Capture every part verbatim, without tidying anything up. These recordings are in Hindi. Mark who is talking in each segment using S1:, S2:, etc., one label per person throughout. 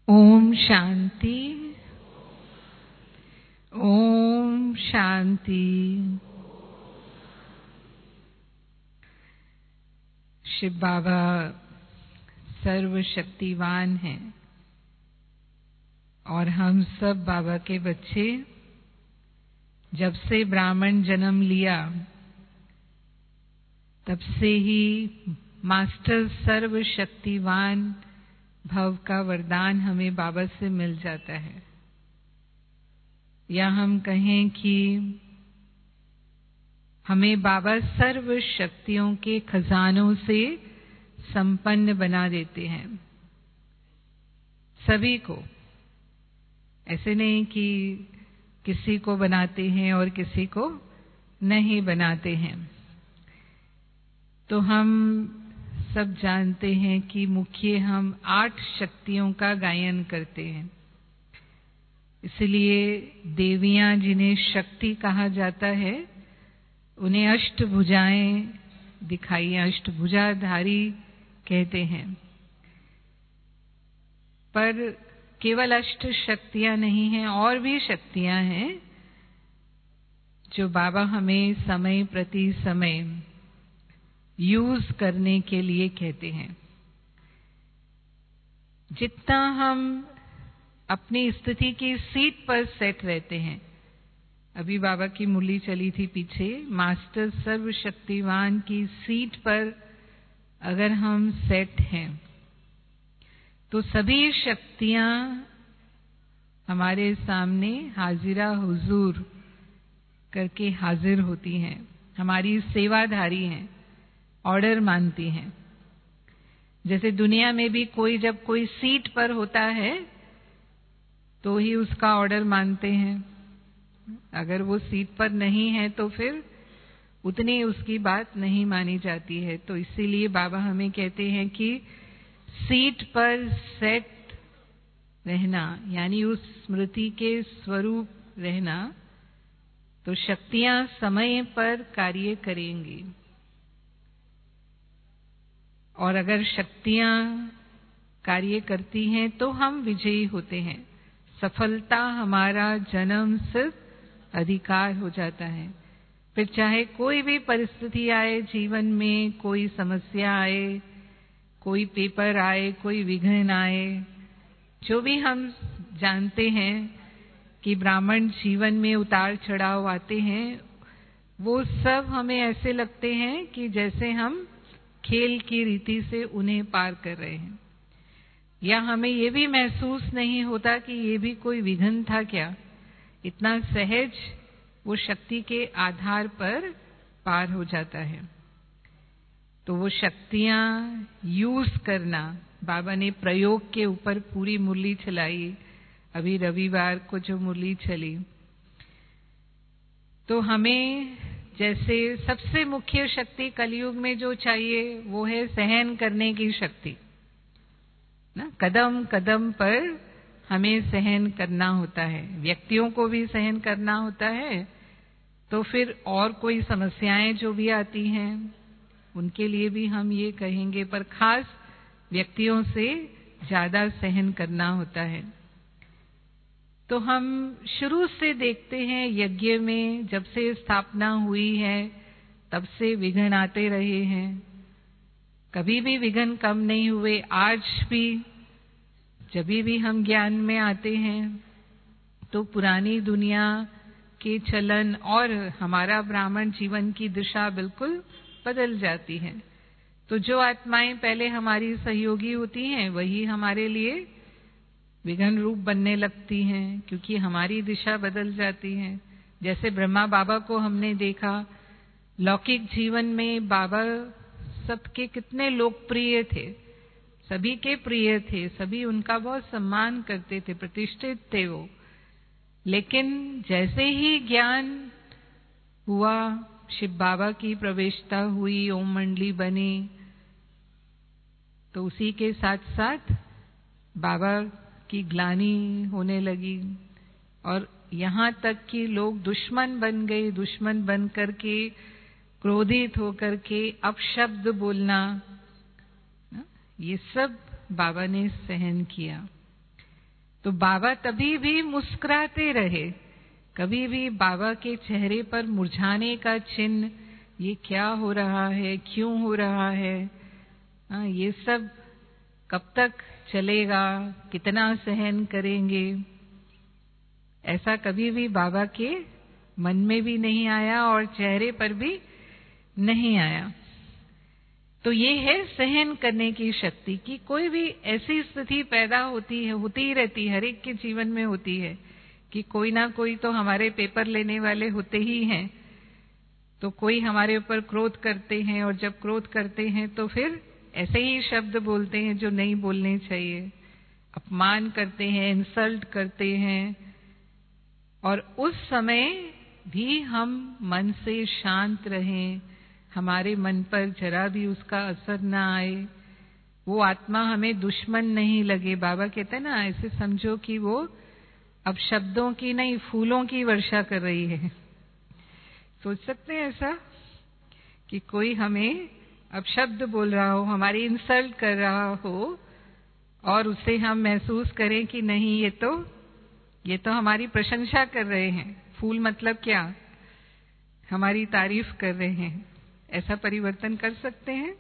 S1: ओम शांति। ओम शांति। शिव बाबा सर्वशक्तिवान हैं और हम सब बाबा के बच्चे जब से ब्राह्मण जन्म लिया तब से ही मास्टर सर्वशक्तिवान भव का वरदान हमें बाबा से मिल जाता है। या हम कहें कि हमें बाबा सर्व शक्तियों के खजानों से संपन्न बना देते हैं, सभी को। ऐसे नहीं कि किसी को बनाते हैं और किसी को नहीं बनाते हैं। तो हम सब जानते हैं कि मुख्य हम आठ शक्तियों का गायन करते हैं। इसलिए देवियां जिन्हें शक्ति कहा जाता है उन्हें अष्टभुजाएं दिखाई, अष्टभुजाधारी कहते हैं। पर केवल अष्ट शक्तियां नहीं हैं, और भी शक्तियां हैं जो बाबा हमें समय प्रति समय यूज करने के लिए कहते हैं। जितना हम अपनी स्थिति की सीट पर सेट रहते हैं, अभी बाबा की मुरली चली थी पीछे, मास्टर सर्वशक्तिवान की सीट पर अगर हम सेट हैं तो सभी शक्तियां हमारे सामने हाजिरा हुजूर करके हाजिर होती हैं, हमारी सेवाधारी हैं, ऑर्डर मानती हैं। जैसे दुनिया में भी कोई जब कोई सीट पर होता है तो ही उसका ऑर्डर मानते हैं, अगर वो सीट पर नहीं है तो फिर उतनी उसकी बात नहीं मानी जाती है। तो इसीलिए बाबा हमें कहते हैं कि सीट पर सेट रहना, यानी उस स्मृति के स्वरूप रहना, तो शक्तियां समय पर कार्य करेंगी। और अगर शक्तियां कार्य करती हैं तो हम विजयी होते हैं। सफलता हमारा जन्म सिर्फ अधिकार हो जाता है। फिर चाहे कोई भी परिस्थिति आए जीवन में, कोई समस्या आए, कोई पेपर आए, कोई विघ्न आए, जो भी हम जानते हैं कि ब्राह्मण जीवन में उतार चढ़ाव आते हैं, वो सब हमें ऐसे लगते हैं कि जैसे हम खेल की रीति से उन्हें पार कर रहे हैं। या हमें ये भी महसूस नहीं होता कि ये भी कोई विघ्न था क्या, इतना सहज वो शक्ति के आधार पर पार हो जाता है। तो वो शक्तियां यूज करना, बाबा ने प्रयोग के ऊपर पूरी मुरली चलाई, अभी रविवार को जो मुरली चली। तो हमें जैसे सबसे मुख्य शक्ति कलयुग में जो चाहिए वो है सहन करने की शक्ति ना। कदम कदम पर हमें सहन करना होता है, व्यक्तियों को भी सहन करना होता है, तो फिर और कोई समस्याएं जो भी आती हैं उनके लिए भी हम ये कहेंगे, पर खास व्यक्तियों से ज्यादा सहन करना होता है। तो हम शुरू से देखते हैं यज्ञ में, जब से स्थापना हुई है तब से विघ्न आते रहे हैं, कभी भी विघ्न कम नहीं हुए। आज भी जब भी हम ज्ञान में आते हैं तो पुरानी दुनिया के चलन और हमारा ब्राह्मण जीवन की दिशा बिल्कुल बदल जाती है। तो जो आत्माएं पहले हमारी सहयोगी होती हैं वही हमारे लिए विघ्न रूप बनने लगती हैं, क्योंकि हमारी दिशा बदल जाती है। जैसे ब्रह्मा बाबा को हमने देखा, लौकिक जीवन में बाबा सबके कितने लोकप्रिय थे, सभी के प्रिय थे, सभी उनका बहुत सम्मान करते थे, प्रतिष्ठित थे वो। लेकिन जैसे ही ज्ञान हुआ, शिव बाबा की प्रवेशता हुई, ओम मंडली बनी, तो उसी के साथ साथ बाबा की ग्लानि होने लगी और यहाँ तक कि लोग दुश्मन बन गए। दुश्मन बन करके, क्रोधित होकर के अपशब्द बोलना, ये सब बाबा ने सहन किया। तो बाबा तभी भी मुस्कुराते रहे, कभी भी बाबा के चेहरे पर मुरझाने का चिन्ह, ये क्या हो रहा है, क्यों हो रहा है, हाँ, ये सब कब तक चलेगा, कितना सहन करेंगे, ऐसा कभी भी बाबा के मन में भी नहीं आया और चेहरे पर भी नहीं आया। तो ये है सहन करने की शक्ति कि कोई भी ऐसी स्थिति पैदा होती है, होती ही रहती है, हर एक के जीवन में होती है कि कोई ना कोई तो हमारे पेपर लेने वाले होते ही हैं। तो कोई हमारे ऊपर क्रोध करते हैं और जब क्रोध करते हैं तो फिर ऐसे ही शब्द बोलते हैं जो नहीं बोलने चाहिए, अपमान करते हैं, इंसल्ट करते हैं, और उस समय भी हम मन से शांत रहें, हमारे मन पर जरा भी उसका असर ना आए, वो आत्मा हमें दुश्मन नहीं लगे। बाबा कहते हैं ना, ऐसे समझो कि वो अब शब्दों की नहीं फूलों की वर्षा कर रही है। सोच सकते हैं ऐसा कि कोई हमें अब शब्द बोल रहा हो, हमारी इंसल्ट कर रहा हो, और उसे हम महसूस करें कि नहीं, ये तो ये तो हमारी प्रशंसा कर रहे हैं। फूल मतलब क्या? हमारी तारीफ कर रहे हैं। ऐसा परिवर्तन कर सकते हैं।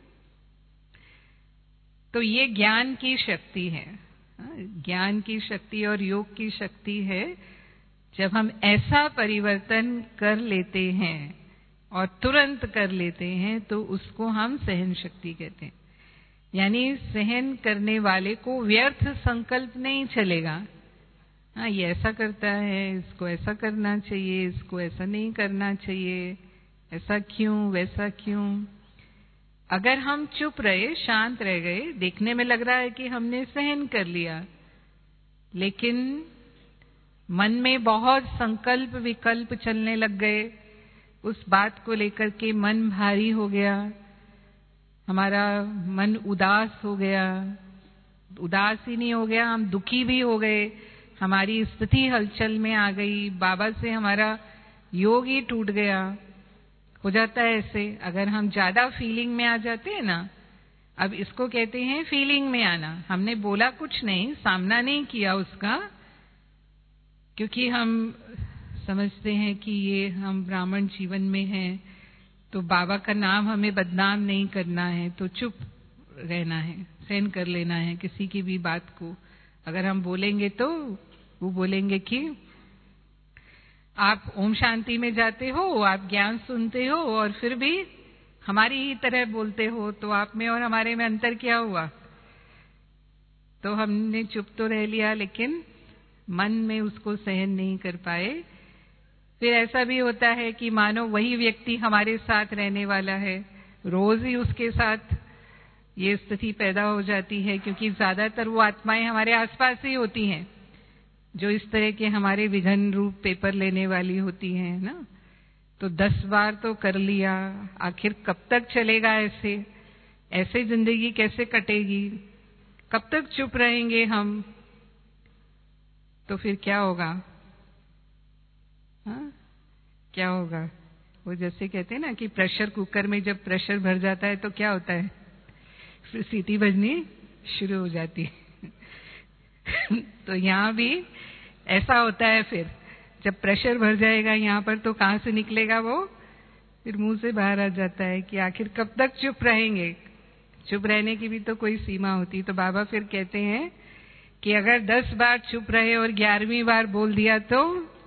S1: तो ये ज्ञान की शक्ति है, ज्ञान की शक्ति और योग की शक्ति है। जब हम ऐसा परिवर्तन कर लेते हैं और तुरंत कर लेते हैं तो उसको हम सहन शक्ति कहते हैं। यानी सहन करने वाले को व्यर्थ संकल्प नहीं चलेगा, हाँ ये ऐसा करता है, इसको ऐसा करना चाहिए, इसको ऐसा नहीं करना चाहिए, ऐसा क्यों, वैसा क्यों। अगर हम चुप रहे, शांत रह गए, देखने में लग रहा है कि हमने सहन कर लिया, लेकिन मन में बहुत संकल्प विकल्प चलने लग गए, उस बात को लेकर के मन भारी हो गया, हमारा मन उदास हो गया, उदास ही नहीं हो गया, हम दुखी भी हो गए, हमारी स्थिति हलचल में आ गई, बाबा से हमारा योग ही टूट गया। हो जाता है ऐसे, अगर हम ज्यादा फीलिंग में आ जाते हैं ना, अब इसको कहते हैं फीलिंग में आना। हमने बोला कुछ नहीं, सामना नहीं किया उसका, क्योंकि हम समझते हैं कि ये हम ब्राह्मण जीवन में हैं, तो बाबा का नाम हमें बदनाम नहीं करना है, तो चुप रहना है, सहन कर लेना है किसी की भी बात को। अगर हम बोलेंगे तो वो बोलेंगे कि आप ओम शांति में जाते हो, आप ज्ञान सुनते हो और फिर भी हमारी ही तरह बोलते हो, तो आप में और हमारे में अंतर क्या हुआ? तो हमने चुप तो रह लिया, लेकिन मन में उसको सहन नहीं कर पाए। फिर ऐसा भी होता है कि मानो वही व्यक्ति हमारे साथ रहने वाला है, रोज ही उसके साथ ये स्थिति पैदा हो जाती है, क्योंकि ज्यादातर वो आत्माएं हमारे आसपास ही होती हैं जो इस तरह के हमारे विघन रूप पेपर लेने वाली होती हैं ना। तो दस बार तो कर लिया, आखिर कब तक चलेगा ऐसे? ऐसे जिंदगी कैसे कटेगी? कब तक चुप रहेंगे हम? तो फिर क्या होगा? हाँ, क्या होगा? वो जैसे कहते हैं ना कि प्रेशर कुकर में जब प्रेशर भर जाता है तो क्या होता है? फिर सीटी बजनी शुरू हो जाती है। तो यहाँ भी ऐसा होता है, फिर जब प्रेशर भर जाएगा यहाँ पर तो कहाँ से निकलेगा वो? फिर मुंह से बाहर आ जाता है कि आखिर कब तक चुप रहेंगे? चुप रहने की भी तो कोई सीमा होती। तो बाबा फिर कहते हैं कि अगर दस बार चुप रहे और ग्यारहवीं बार बोल दिया तो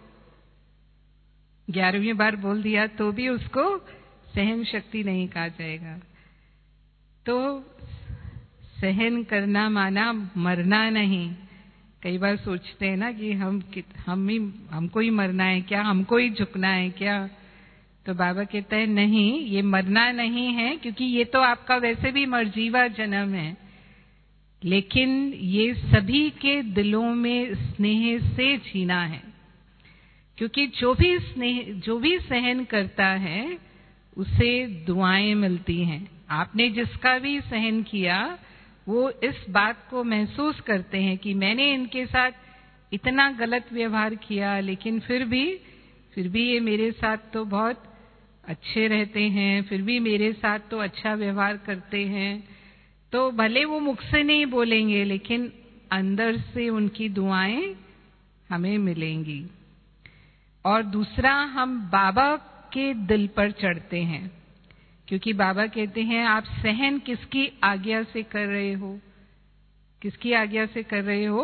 S1: ग्यारहवीं बार बोल दिया तो भी उसको सहन शक्ति नहीं कहा जाएगा। तो सहन करना माना मरना नहीं। कई बार सोचते हैं ना कि हम हम ही हमको ही मरना है क्या, हमको ही झुकना है क्या? तो बाबा कहते हैं नहीं, ये मरना नहीं है, क्योंकि ये तो आपका वैसे भी मर्जीवा जन्म है, लेकिन ये सभी के दिलों में स्नेह से जीना है। क्योंकि जो भी स्नेह जो भी सहन करता है उसे दुआएं मिलती हैं। आपने जिसका भी सहन किया वो इस बात को महसूस करते हैं कि मैंने इनके साथ इतना गलत व्यवहार किया, लेकिन फिर भी फिर भी ये मेरे साथ तो बहुत अच्छे रहते हैं, फिर भी मेरे साथ तो अच्छा व्यवहार करते हैं। तो भले वो मुख से नहीं बोलेंगे, लेकिन अंदर से उनकी दुआएं हमें मिलेंगी। और दूसरा, हम बाबा के दिल पर चढ़ते हैं, क्योंकि बाबा कहते हैं आप सहन किसकी आज्ञा से कर रहे हो? किसकी आज्ञा से कर रहे हो?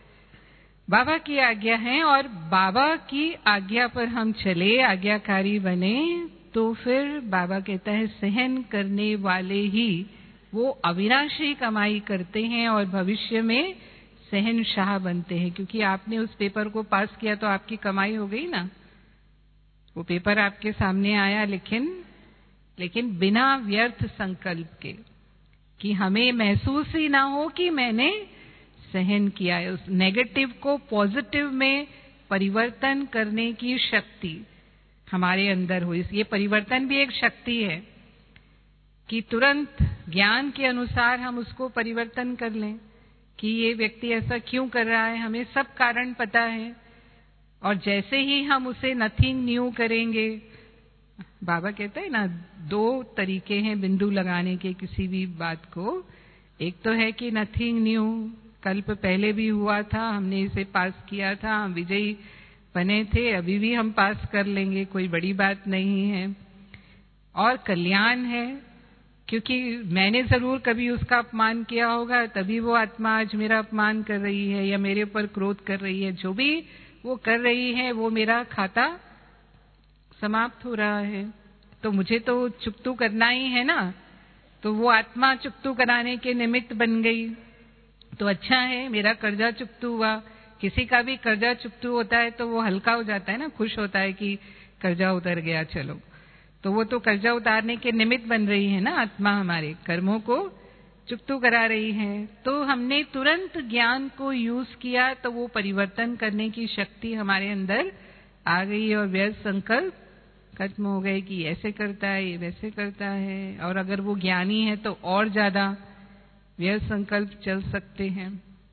S1: बाबा की आज्ञा है। और बाबा की आज्ञा पर हम चले, आज्ञाकारी बने, तो फिर बाबा कहता है सहन करने वाले ही वो अविनाशी कमाई करते हैं और भविष्य में सहनशाह बनते हैं। क्योंकि आपने उस पेपर को पास किया तो आपकी कमाई हो गई ना। वो पेपर आपके सामने आया, लेकिन लेकिन बिना व्यर्थ संकल्प के, कि हमें महसूस ही ना हो कि मैंने सहन किया है। उस नेगेटिव को पॉजिटिव में परिवर्तन करने की शक्ति हमारे अंदर हो। ये परिवर्तन भी एक शक्ति है कि तुरंत ज्ञान के अनुसार हम उसको परिवर्तन कर लें कि ये व्यक्ति ऐसा क्यों कर रहा है, हमें सब कारण पता है। और जैसे ही हम उसे नथिंग न्यू करेंगे, बाबा कहते हैं ना, दो तरीके हैं बिंदु लगाने के किसी भी बात को। एक तो है कि नथिंग न्यू, कल्प पहले भी हुआ था, हमने इसे पास किया था, हम विजयी बने थे, अभी भी हम पास कर लेंगे, कोई बड़ी बात नहीं है। और कल्याण है, क्योंकि मैंने जरूर कभी उसका अपमान किया होगा, तभी वो आत्मा आज मेरा अपमान कर रही है या मेरे ऊपर क्रोध कर रही है। जो भी वो कर रही है वो मेरा खाता समाप्त हो रहा है, तो मुझे तो चुकतू करना ही है ना। तो वो आत्मा चुकतू कराने के निमित्त बन गई, तो अच्छा है, मेरा कर्जा चुकतू हुआ। किसी का भी कर्जा चुकतू होता है तो वो हल्का हो जाता है ना, खुश होता है कि कर्जा उतर गया, चलो। तो वो तो कर्जा उतारने के निमित्त बन रही है ना आत्मा, हमारे कर्मों को चुकतू करा रही है। तो हमने तुरंत ज्ञान को यूज किया तो वो परिवर्तन करने की शक्ति हमारे अंदर आ गई और व्यर्थ संकल्प खत्म हो गए कि ऐसे करता है, ये वैसे करता है। और अगर वो ज्ञानी है तो और ज्यादा व्यर्थ संकल्प चल सकते हैं।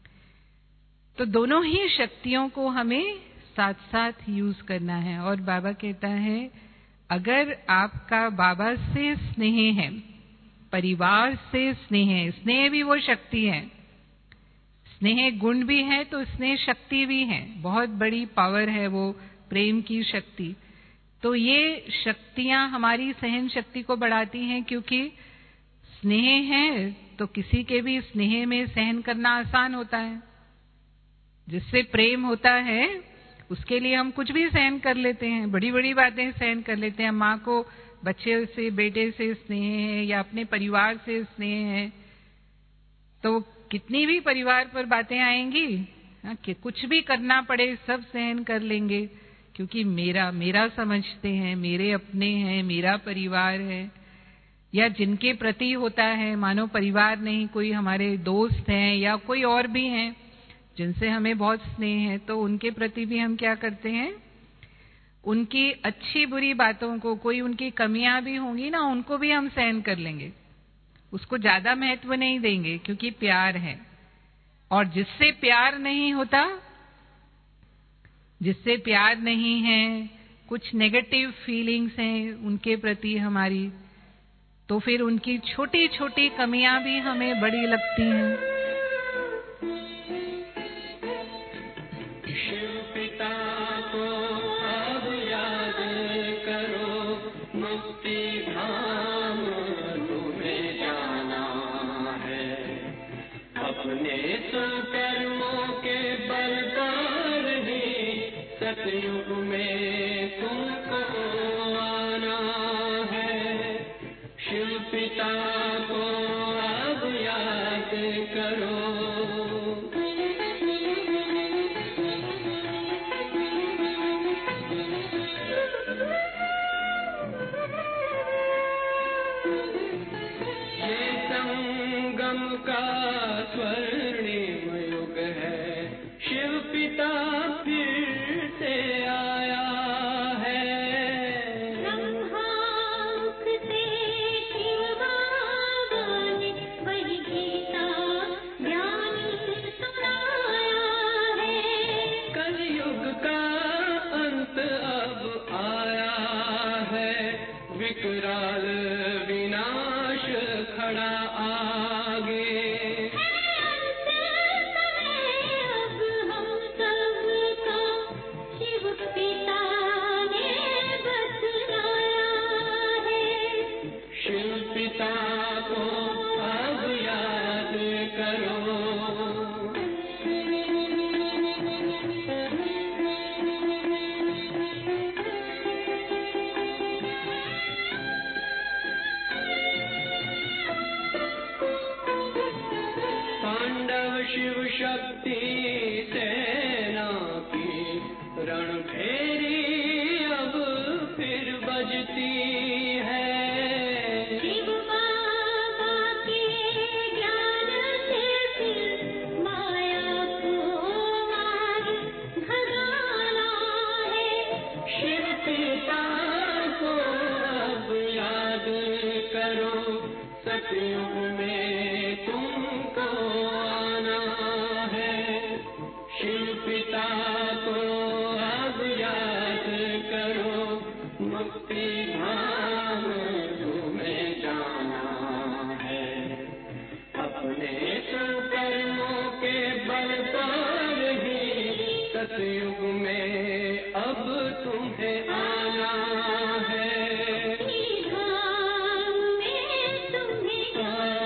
S1: तो दोनों ही शक्तियों को हमें साथ साथ यूज करना है। और बाबा कहता है अगर आपका बाबा से स्नेह है, परिवार से स्नेह है, स्नेह भी वो शक्ति है, स्नेह गुण भी है तो स्नेह शक्ति भी है, बहुत बड़ी पावर है वो प्रेम की शक्ति। तो ये शक्तियां हमारी सहन शक्ति को बढ़ाती हैं, क्योंकि स्नेह है तो किसी के भी स्नेह में सहन करना आसान होता है। जिससे प्रेम होता है उसके लिए हम कुछ भी सहन कर लेते हैं, बड़ी बड़ी बातें सहन कर लेते हैं। माँ को बच्चे से, बेटे से स्नेह है या अपने परिवार से स्नेह है, तो कितनी भी परिवार पर बातें आएंगी कि कुछ भी करना पड़े सब सहन कर लेंगे, क्योंकि मेरा मेरा समझते हैं, मेरे अपने हैं, मेरा परिवार है। या जिनके प्रति होता है, मानो परिवार नहीं, कोई हमारे दोस्त हैं या कोई और भी हैं जिनसे हमें बहुत स्नेह है, तो उनके प्रति भी हम क्या करते हैं, उनकी अच्छी बुरी बातों को, कोई उनकी कमियां भी होंगी ना, उनको भी हम सहन कर लेंगे, उसको ज्यादा महत्व नहीं देंगे, क्योंकि प्यार है। और जिससे प्यार नहीं होता, जिससे प्यार नहीं है, कुछ नेगेटिव फीलिंग्स हैं उनके प्रति हमारी, तो फिर उनकी छोटी छोटी कमियां भी हमें बड़ी लगती हैं।
S2: शिव पिता को अब याद करो, मुक्ति धाम तुम्हें जाना है। अपने सुकर्मों के बलदार ही सतयुग में तुमको आना है। शिव पिता को अब याद करो। ये संगम का स्वर्णिम युग है, शिव पिता फिर से आया शक्ति सेना की रणभेरी अब फिर बजती है।
S3: शिव बाबा के ज्ञान से फिर माया को मार भगाना है।
S2: शिव पिता को अब याद करो, सतयुग में तुमको आना है। शिव पिता को अब याद करो, मुक्ति धाम तुम्हें जाना है। अपने कर्मों के बल पर ही सतयुग में अब तुम्हें आना है।
S3: धाम में तुम्हें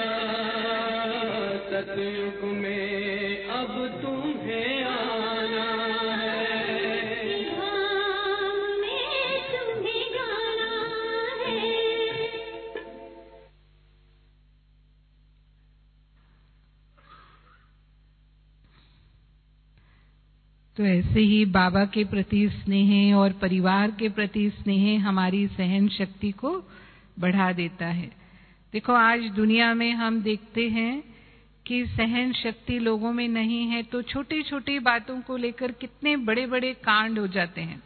S2: सतयुग में अब तुम्हें आना है।
S3: धाम में तुम्हें जाना है।
S1: तो ऐसे ही बाबा के प्रति स्नेह और परिवार के प्रति स्नेह हमारी सहन शक्ति को बढ़ा देता है। देखो, आज दुनिया में हम देखते हैं कि सहन शक्ति लोगों में नहीं है, तो छोटी छोटी बातों को लेकर कितने बड़े बड़े कांड हो जाते हैं।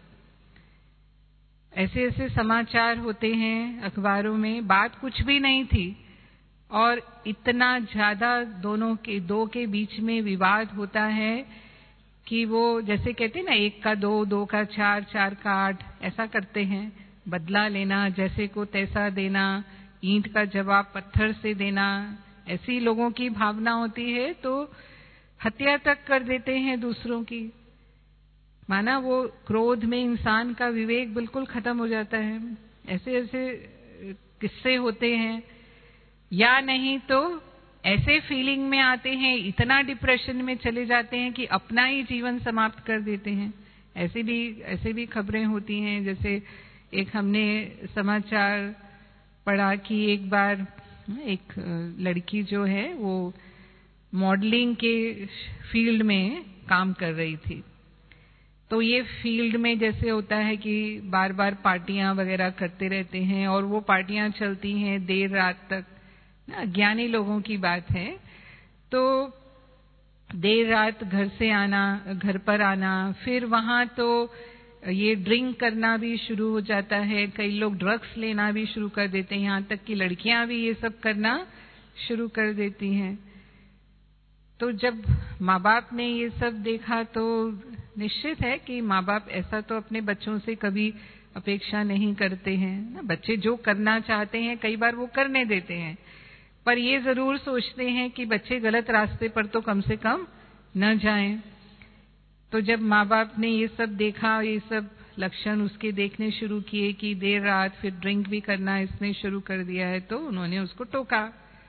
S1: ऐसे ऐसे समाचार होते हैं अखबारों में, बात कुछ भी नहीं थी और इतना ज्यादा दोनों के दो के बीच में विवाद होता है कि वो जैसे कहते हैं ना, एक का दो, दो का चार, चार का आठ, ऐसा करते हैं। बदला लेना, जैसे को तैसा देना, ईंट का जवाब पत्थर से देना, ऐसी लोगों की भावना होती है तो हत्या तक कर देते हैं दूसरों की। माना वो क्रोध में इंसान का विवेक बिल्कुल खत्म हो जाता है। ऐसे ऐसे किस्से होते हैं। या नहीं तो ऐसे फीलिंग में आते हैं, इतना डिप्रेशन में चले जाते हैं कि अपना ही जीवन समाप्त कर देते हैं। ऐसे भी ऐसे भी खबरें होती हैं। जैसे एक हमने समाचार पढ़ा कि एक बार एक लड़की जो है वो मॉडलिंग के फील्ड में काम कर रही थी। तो ये फील्ड में जैसे होता है कि बार बार पार्टियां वगैरह करते रहते हैं और वो पार्टियां चलती हैं देर रात तक। ज्ञानी लोगों की बात है। तो देर रात घर से आना, घर पर आना, फिर वहां तो ये ड्रिंक करना भी शुरू हो जाता है। कई लोग ड्रग्स लेना भी शुरू कर देते हैं, यहाँ तक कि लड़कियां भी ये सब करना शुरू कर देती हैं। तो जब माँ बाप ने ये सब देखा तो निश्चित है कि माँ बाप ऐसा तो अपने बच्चों से कभी अपेक्षा नहीं करते हैं ना। बच्चे जो करना चाहते हैं कई बार वो करने देते हैं, पर ये जरूर सोचते हैं कि बच्चे गलत रास्ते पर तो कम से कम न जाएं। तो जब माँ बाप ने ये सब देखा, ये सब लक्षण उसके देखने शुरू किए कि देर रात फिर ड्रिंक भी करना इसने शुरू कर दिया है, तो उन्होंने उसको टोका।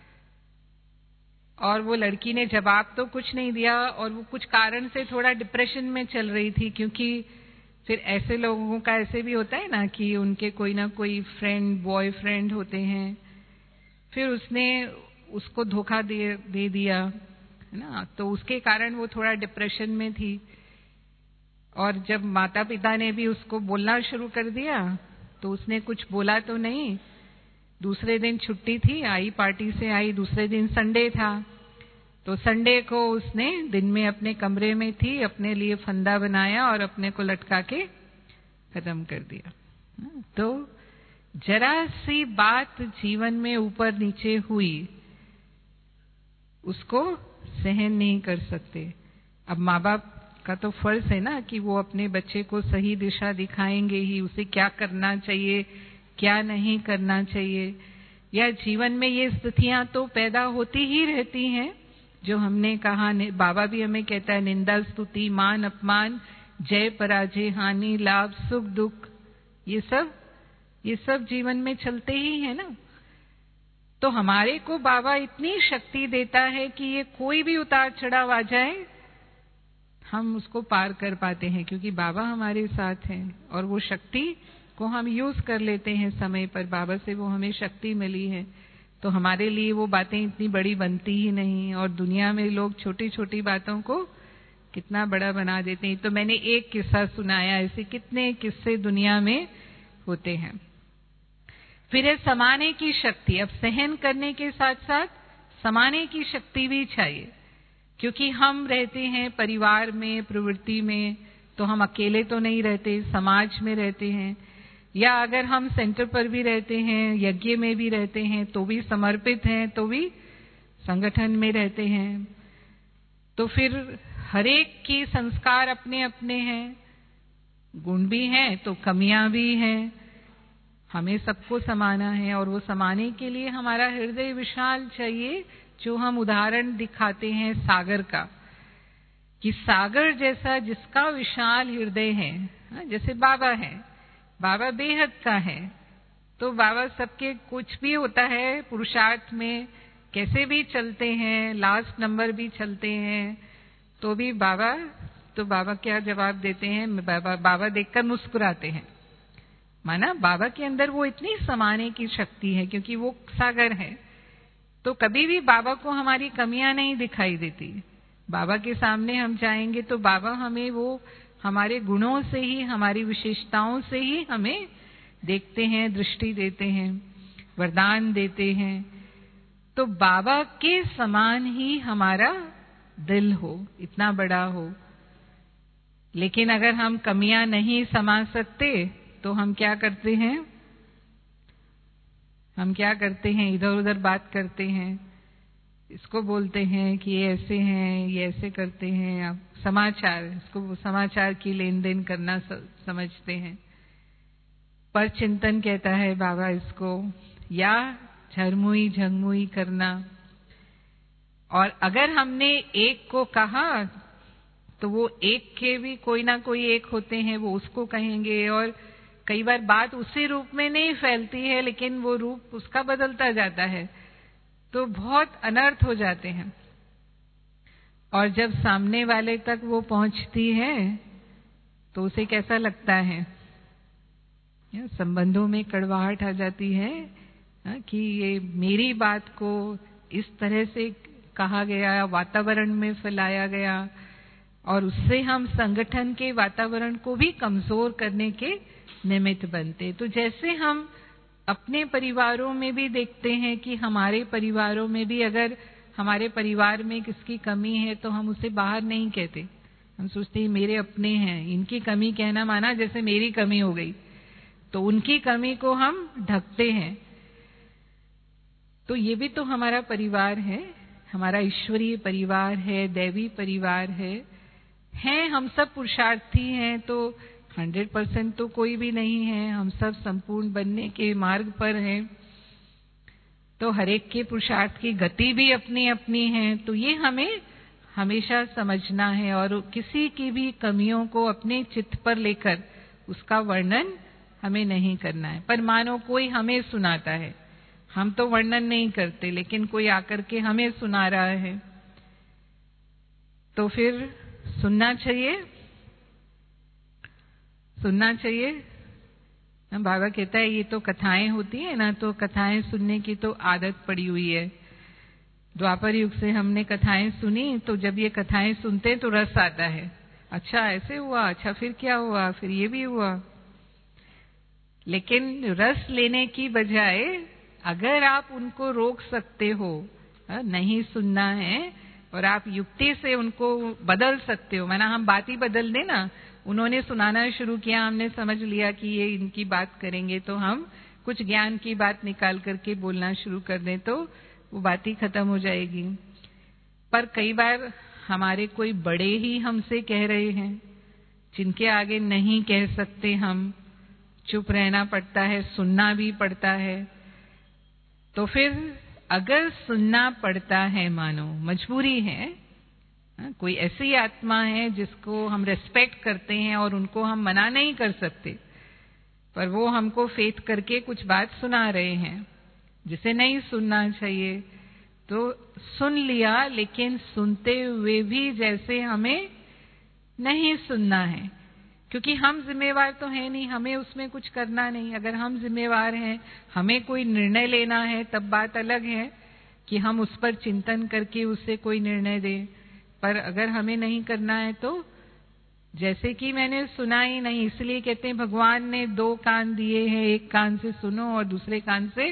S1: और वो लड़की ने जवाब तो कुछ नहीं दिया और वो कुछ कारण से थोड़ा डिप्रेशन में चल रही थी, क्योंकि फिर ऐसे लोगों का ऐसे भी होता है ना कि उनके कोई ना कोई फ्रेंड, बॉयफ्रेंड होते हैं। फिर उसने उसको धोखा दे, दे दिया है ना, तो उसके कारण वो थोड़ा डिप्रेशन में थी। और जब माता पिता ने भी उसको बोलना शुरू कर दिया तो उसने कुछ बोला तो नहीं। दूसरे दिन छुट्टी थी, आई पार्टी से आई, दूसरे दिन संडे था, तो संडे को उसने दिन में अपने कमरे में थी, अपने लिए फंदा बनाया और अपने को लटका के खत्म कर दिया। तो जरा सी बात जीवन में ऊपर नीचे हुई, उसको सहन नहीं कर सकते। अब माँ बाप का तो फर्ज है ना कि वो अपने बच्चे को सही दिशा दिखाएंगे ही, उसे क्या करना चाहिए, क्या नहीं करना चाहिए। या जीवन में ये स्थितियां तो पैदा होती ही रहती हैं, जो हमने कहा, बाबा भी हमें कहता है, निंदा स्तुति मान अपमान, जय पराजय हानि लाभ सुख दुख, ये सब ये सब जीवन में चलते ही है ना। तो हमारे को बाबा इतनी शक्ति देता है कि ये कोई भी उतार चढ़ाव आ जाए हम उसको पार कर पाते हैं, क्योंकि बाबा हमारे साथ हैं और वो शक्ति को हम यूज कर लेते हैं समय पर। बाबा से वो हमें शक्ति मिली है। तो हमारे लिए वो बातें इतनी बड़ी बनती ही नहीं, और दुनिया में लोग छोटी छोटी बातों को कितना बड़ा बना देते हैं। तो मैंने एक किस्सा सुनाया, ऐसे कितने किस्से दुनिया में होते हैं। फिर है समाने की शक्ति। अब सहन करने के साथ साथ समाने की शक्ति भी चाहिए, क्योंकि हम रहते हैं परिवार में, प्रवृत्ति में, तो हम अकेले तो नहीं रहते, समाज में रहते हैं, या अगर हम सेंटर पर भी रहते हैं, यज्ञ में भी रहते हैं, तो भी समर्पित हैं, तो भी संगठन में रहते हैं। तो फिर हरेक की संस्कार अपने अपने हैं, गुण भी हैं तो कमियां भी हैं। हमें सबको समाना है, और वो समाने के लिए हमारा हृदय विशाल चाहिए, जो हम उदाहरण दिखाते हैं सागर का, कि सागर जैसा जिसका विशाल हृदय है, जैसे बाबा है, बाबा बेहद का है, तो बाबा सबके कुछ भी होता है पुरुषार्थ में, कैसे भी चलते हैं, लास्ट नंबर भी चलते हैं, तो भी बाबा तो बाबा क्या जवाब देते हैं, बाबा बाबा देखकर मुस्कुराते हैं। माना बाबा के अंदर वो इतनी समाने की शक्ति है, क्योंकि वो सागर है, तो कभी भी बाबा को हमारी कमियां नहीं दिखाई देती। बाबा के सामने हम जाएंगे तो बाबा हमें वो हमारे गुणों से ही, हमारी विशेषताओं से ही हमें देखते हैं, दृष्टि देते हैं, वरदान देते हैं। तो बाबा के समान ही हमारा दिल हो, इतना बड़ा हो। लेकिन अगर हम कमियां नहीं समा सकते तो हम क्या करते हैं, हम क्या करते हैं, इधर उधर बात करते हैं, इसको बोलते हैं कि ये ऐसे हैं, ये ऐसे करते हैं। आप समाचार, इसको समाचार की लेन देन करना समझते हैं, पर चिंतन कहता है बाबा इसको, या झरमुई झंगमुई करना। और अगर हमने एक को कहा तो वो एक के भी कोई ना कोई एक होते हैं, वो उसको कहेंगे, और कई बार बात उसी रूप में नहीं फैलती है, लेकिन वो रूप उसका बदलता जाता है, तो बहुत अनर्थ हो जाते हैं। और जब सामने वाले तक वो पहुंचती है तो उसे कैसा लगता है, संबंधों में कड़वाहट आ जाती है कि ये मेरी बात को इस तरह से कहा गया, वातावरण में फैलाया गया, और उससे हम संगठन के वातावरण को भी कमजोर करने के निमित्त बनते। तो जैसे हम अपने परिवारों में भी देखते हैं कि हमारे परिवारों में भी अगर हमारे परिवार में किसकी कमी है तो हम उसे बाहर नहीं कहते, हम सोचते हैं मेरे अपने हैं, इनकी कमी कहना माना जैसे मेरी कमी हो गई, तो उनकी कमी को हम ढकते हैं। तो ये भी तो हमारा परिवार है, हमारा ईश्वरीय परिवार है, दैवी परिवार है, हैं हम सब पुरुषार्थी हैं, तो हंड्रेड परसेंट तो कोई भी नहीं है, हम सब संपूर्ण बनने के मार्ग पर हैं। तो हर एक के पुरुषार्थ की गति भी अपनी अपनी है, तो ये हमें हमेशा समझना है, और किसी की भी कमियों को अपने चित्त पर लेकर उसका वर्णन हमें नहीं करना है। पर मानो कोई हमें सुनाता है, हम तो वर्णन नहीं करते, लेकिन कोई आकर के हमें सुना रहा है, तो फिर सुनना चाहिए, सुनना चाहिए। बाबा कहता है ये तो कथाएं होती है ना, तो कथाएं सुनने की तो आदत पड़ी हुई है। द्वापर युग से हमने कथाएं सुनी, तो जब ये कथाएं सुनते तो रस आता है, अच्छा ऐसे हुआ, अच्छा फिर क्या हुआ, फिर ये भी हुआ। लेकिन रस लेने की बजाय अगर आप उनको रोक सकते हो, नहीं सुनना है, और आप युक्ति से उनको बदल सकते हो, माना हम बात ही बदल दें ना, उन्होंने सुनाना शुरू किया, हमने समझ लिया कि ये इनकी बात करेंगे, तो हम कुछ ज्ञान की बात निकाल करके बोलना शुरू कर दें, तो वो बात ही खत्म हो जाएगी। पर कई बार हमारे कोई बड़े ही हमसे कह रहे हैं, जिनके आगे नहीं कह सकते, हम चुप रहना पड़ता है, सुनना भी पड़ता है। तो फिर अगर सुनना पड़ता है, मानो मजबूरी है, कोई ऐसी आत्मा है जिसको हम रेस्पेक्ट करते हैं और उनको हम मना नहीं कर सकते, पर वो हमको फेथ करके कुछ बात सुना रहे हैं जिसे नहीं सुनना चाहिए, तो सुन लिया, लेकिन सुनते हुए भी जैसे हमें नहीं सुनना है, क्योंकि हम जिम्मेवार तो हैं नहीं, हमें उसमें कुछ करना नहीं। अगर हम जिम्मेवार हैं, हमें कोई निर्णय लेना है, तब बात अलग है कि हम उस पर चिंतन करके उससे कोई निर्णय दें। पर अगर हमें नहीं करना है तो जैसे कि मैंने सुना ही नहीं, इसलिए कहते हैं भगवान ने दो कान दिए हैं, एक कान से सुनो और दूसरे कान से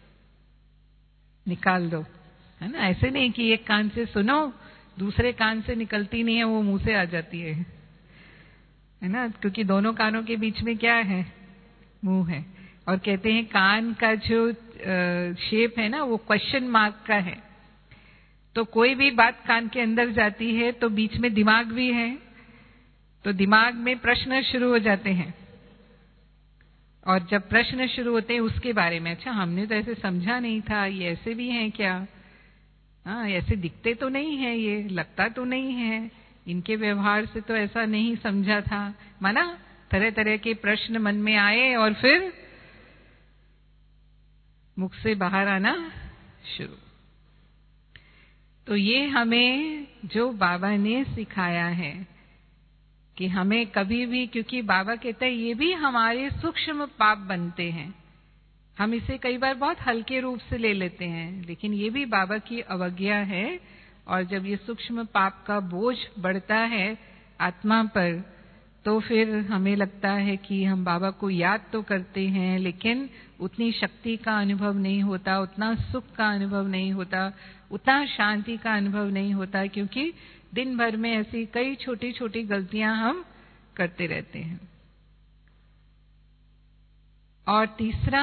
S1: निकाल दो, है ना। ऐसे नहीं कि एक कान से सुनो, दूसरे कान से निकलती नहीं है, वो मुंह से आ जाती है, है ना। क्योंकि दोनों कानों के बीच में क्या है? मुंह है। और कहते हैं कान का जो शेप है ना, वो क्वेश्चन मार्क का है। तो कोई भी बात कान के अंदर जाती है तो बीच में दिमाग भी है, तो दिमाग में प्रश्न शुरू हो जाते हैं। और जब प्रश्न शुरू होते हैं उसके बारे में, अच्छा हमने तो ऐसे समझा नहीं था, ये ऐसे भी हैं क्या? हाँ, ऐसे दिखते तो नहीं है, ये लगता तो नहीं है, इनके व्यवहार से तो ऐसा नहीं समझा था। माना तरह तरह के प्रश्न मन में आए और फिर मुख से बाहर आना शुरू। तो ये हमें जो बाबा ने सिखाया है कि हमें कभी भी, क्योंकि बाबा कहते हैं ये भी हमारे सूक्ष्म पाप बनते हैं, हम इसे कई बार बहुत हल्के रूप से ले लेते हैं, लेकिन ये भी बाबा की अवज्ञा है। और जब ये सूक्ष्म पाप का बोझ बढ़ता है आत्मा पर, तो फिर हमें लगता है कि हम बाबा को याद तो करते हैं, लेकिन उतनी शक्ति का अनुभव नहीं होता, उतना सुख का अनुभव नहीं होता, उतना शांति का अनुभव नहीं होता, क्योंकि दिन भर में ऐसी कई छोटी छोटी गलतियां हम करते रहते हैं। और तीसरा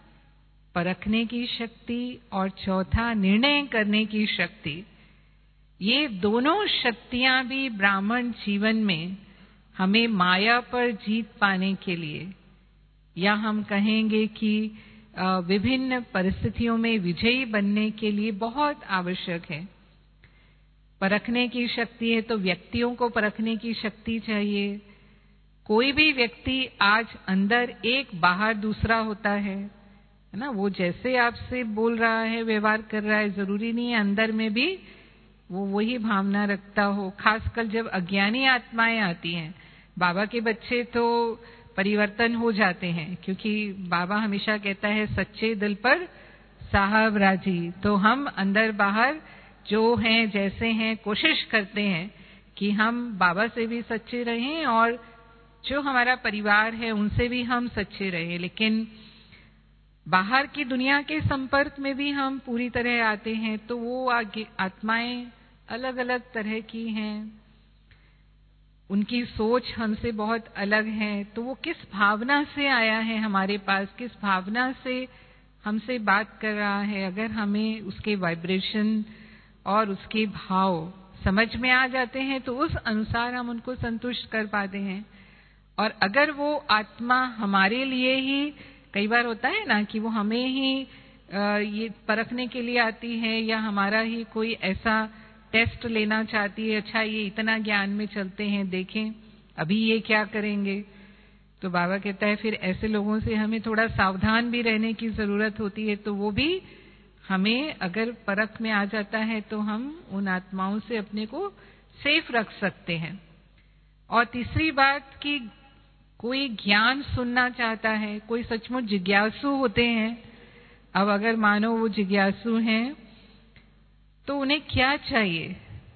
S1: परखने की शक्ति, और चौथा निर्णय करने की शक्ति। ये दोनों शक्तियां भी ब्राह्मण जीवन में हमें माया पर जीत पाने के लिए, या हम कहेंगे कि विभिन्न परिस्थितियों में विजयी बनने के लिए बहुत आवश्यक है। परखने की शक्ति है तो व्यक्तियों को परखने की शक्ति चाहिए। कोई भी व्यक्ति आज अंदर एक, बाहर दूसरा होता है, है ना। वो जैसे आपसे बोल रहा है, व्यवहार कर रहा है, जरूरी नहीं है अंदर में भी वो वही भावना रखता हो। खासकर जब अज्ञानी आत्माएं आती हैं, बाबा के बच्चे तो परिवर्तन हो जाते हैं, क्योंकि बाबा हमेशा कहता है सच्चे दिल पर साहब राजी। तो हम अंदर बाहर जो हैं, जैसे हैं, कोशिश करते हैं कि हम बाबा से भी सच्चे रहें और जो हमारा परिवार है उनसे भी हम सच्चे रहें। लेकिन बाहर की दुनिया के संपर्क में भी हम पूरी तरह आते हैं, तो वो आत्माएं अलग अलग तरह की हैं, उनकी सोच हमसे बहुत अलग है। तो वो किस भावना से आया है हमारे पास, किस भावना से हमसे बात कर रहा है, अगर हमें उसके वाइब्रेशन और उसके भाव समझ में आ जाते हैं तो उस अनुसार हम उनको संतुष्ट कर पाते हैं। और अगर वो आत्मा हमारे लिए ही, कई बार होता है ना कि वो हमें ही ये परखने के लिए आती है, या हमारा ही कोई ऐसा टेस्ट लेना चाहती है, अच्छा ये इतना ज्ञान में चलते हैं, देखें अभी ये क्या करेंगे। तो बाबा कहता है फिर ऐसे लोगों से हमें थोड़ा सावधान भी रहने की जरूरत होती है। तो वो भी हमें अगर परख में आ जाता है तो हम उन आत्माओं से अपने को सेफ रख सकते हैं। और तीसरी बात कि कोई ज्ञान सुनना चाहता है, कोई सचमुच जिज्ञासु होते हैं। अब अगर मानो वो जिज्ञासु हैं तो उन्हें क्या चाहिए?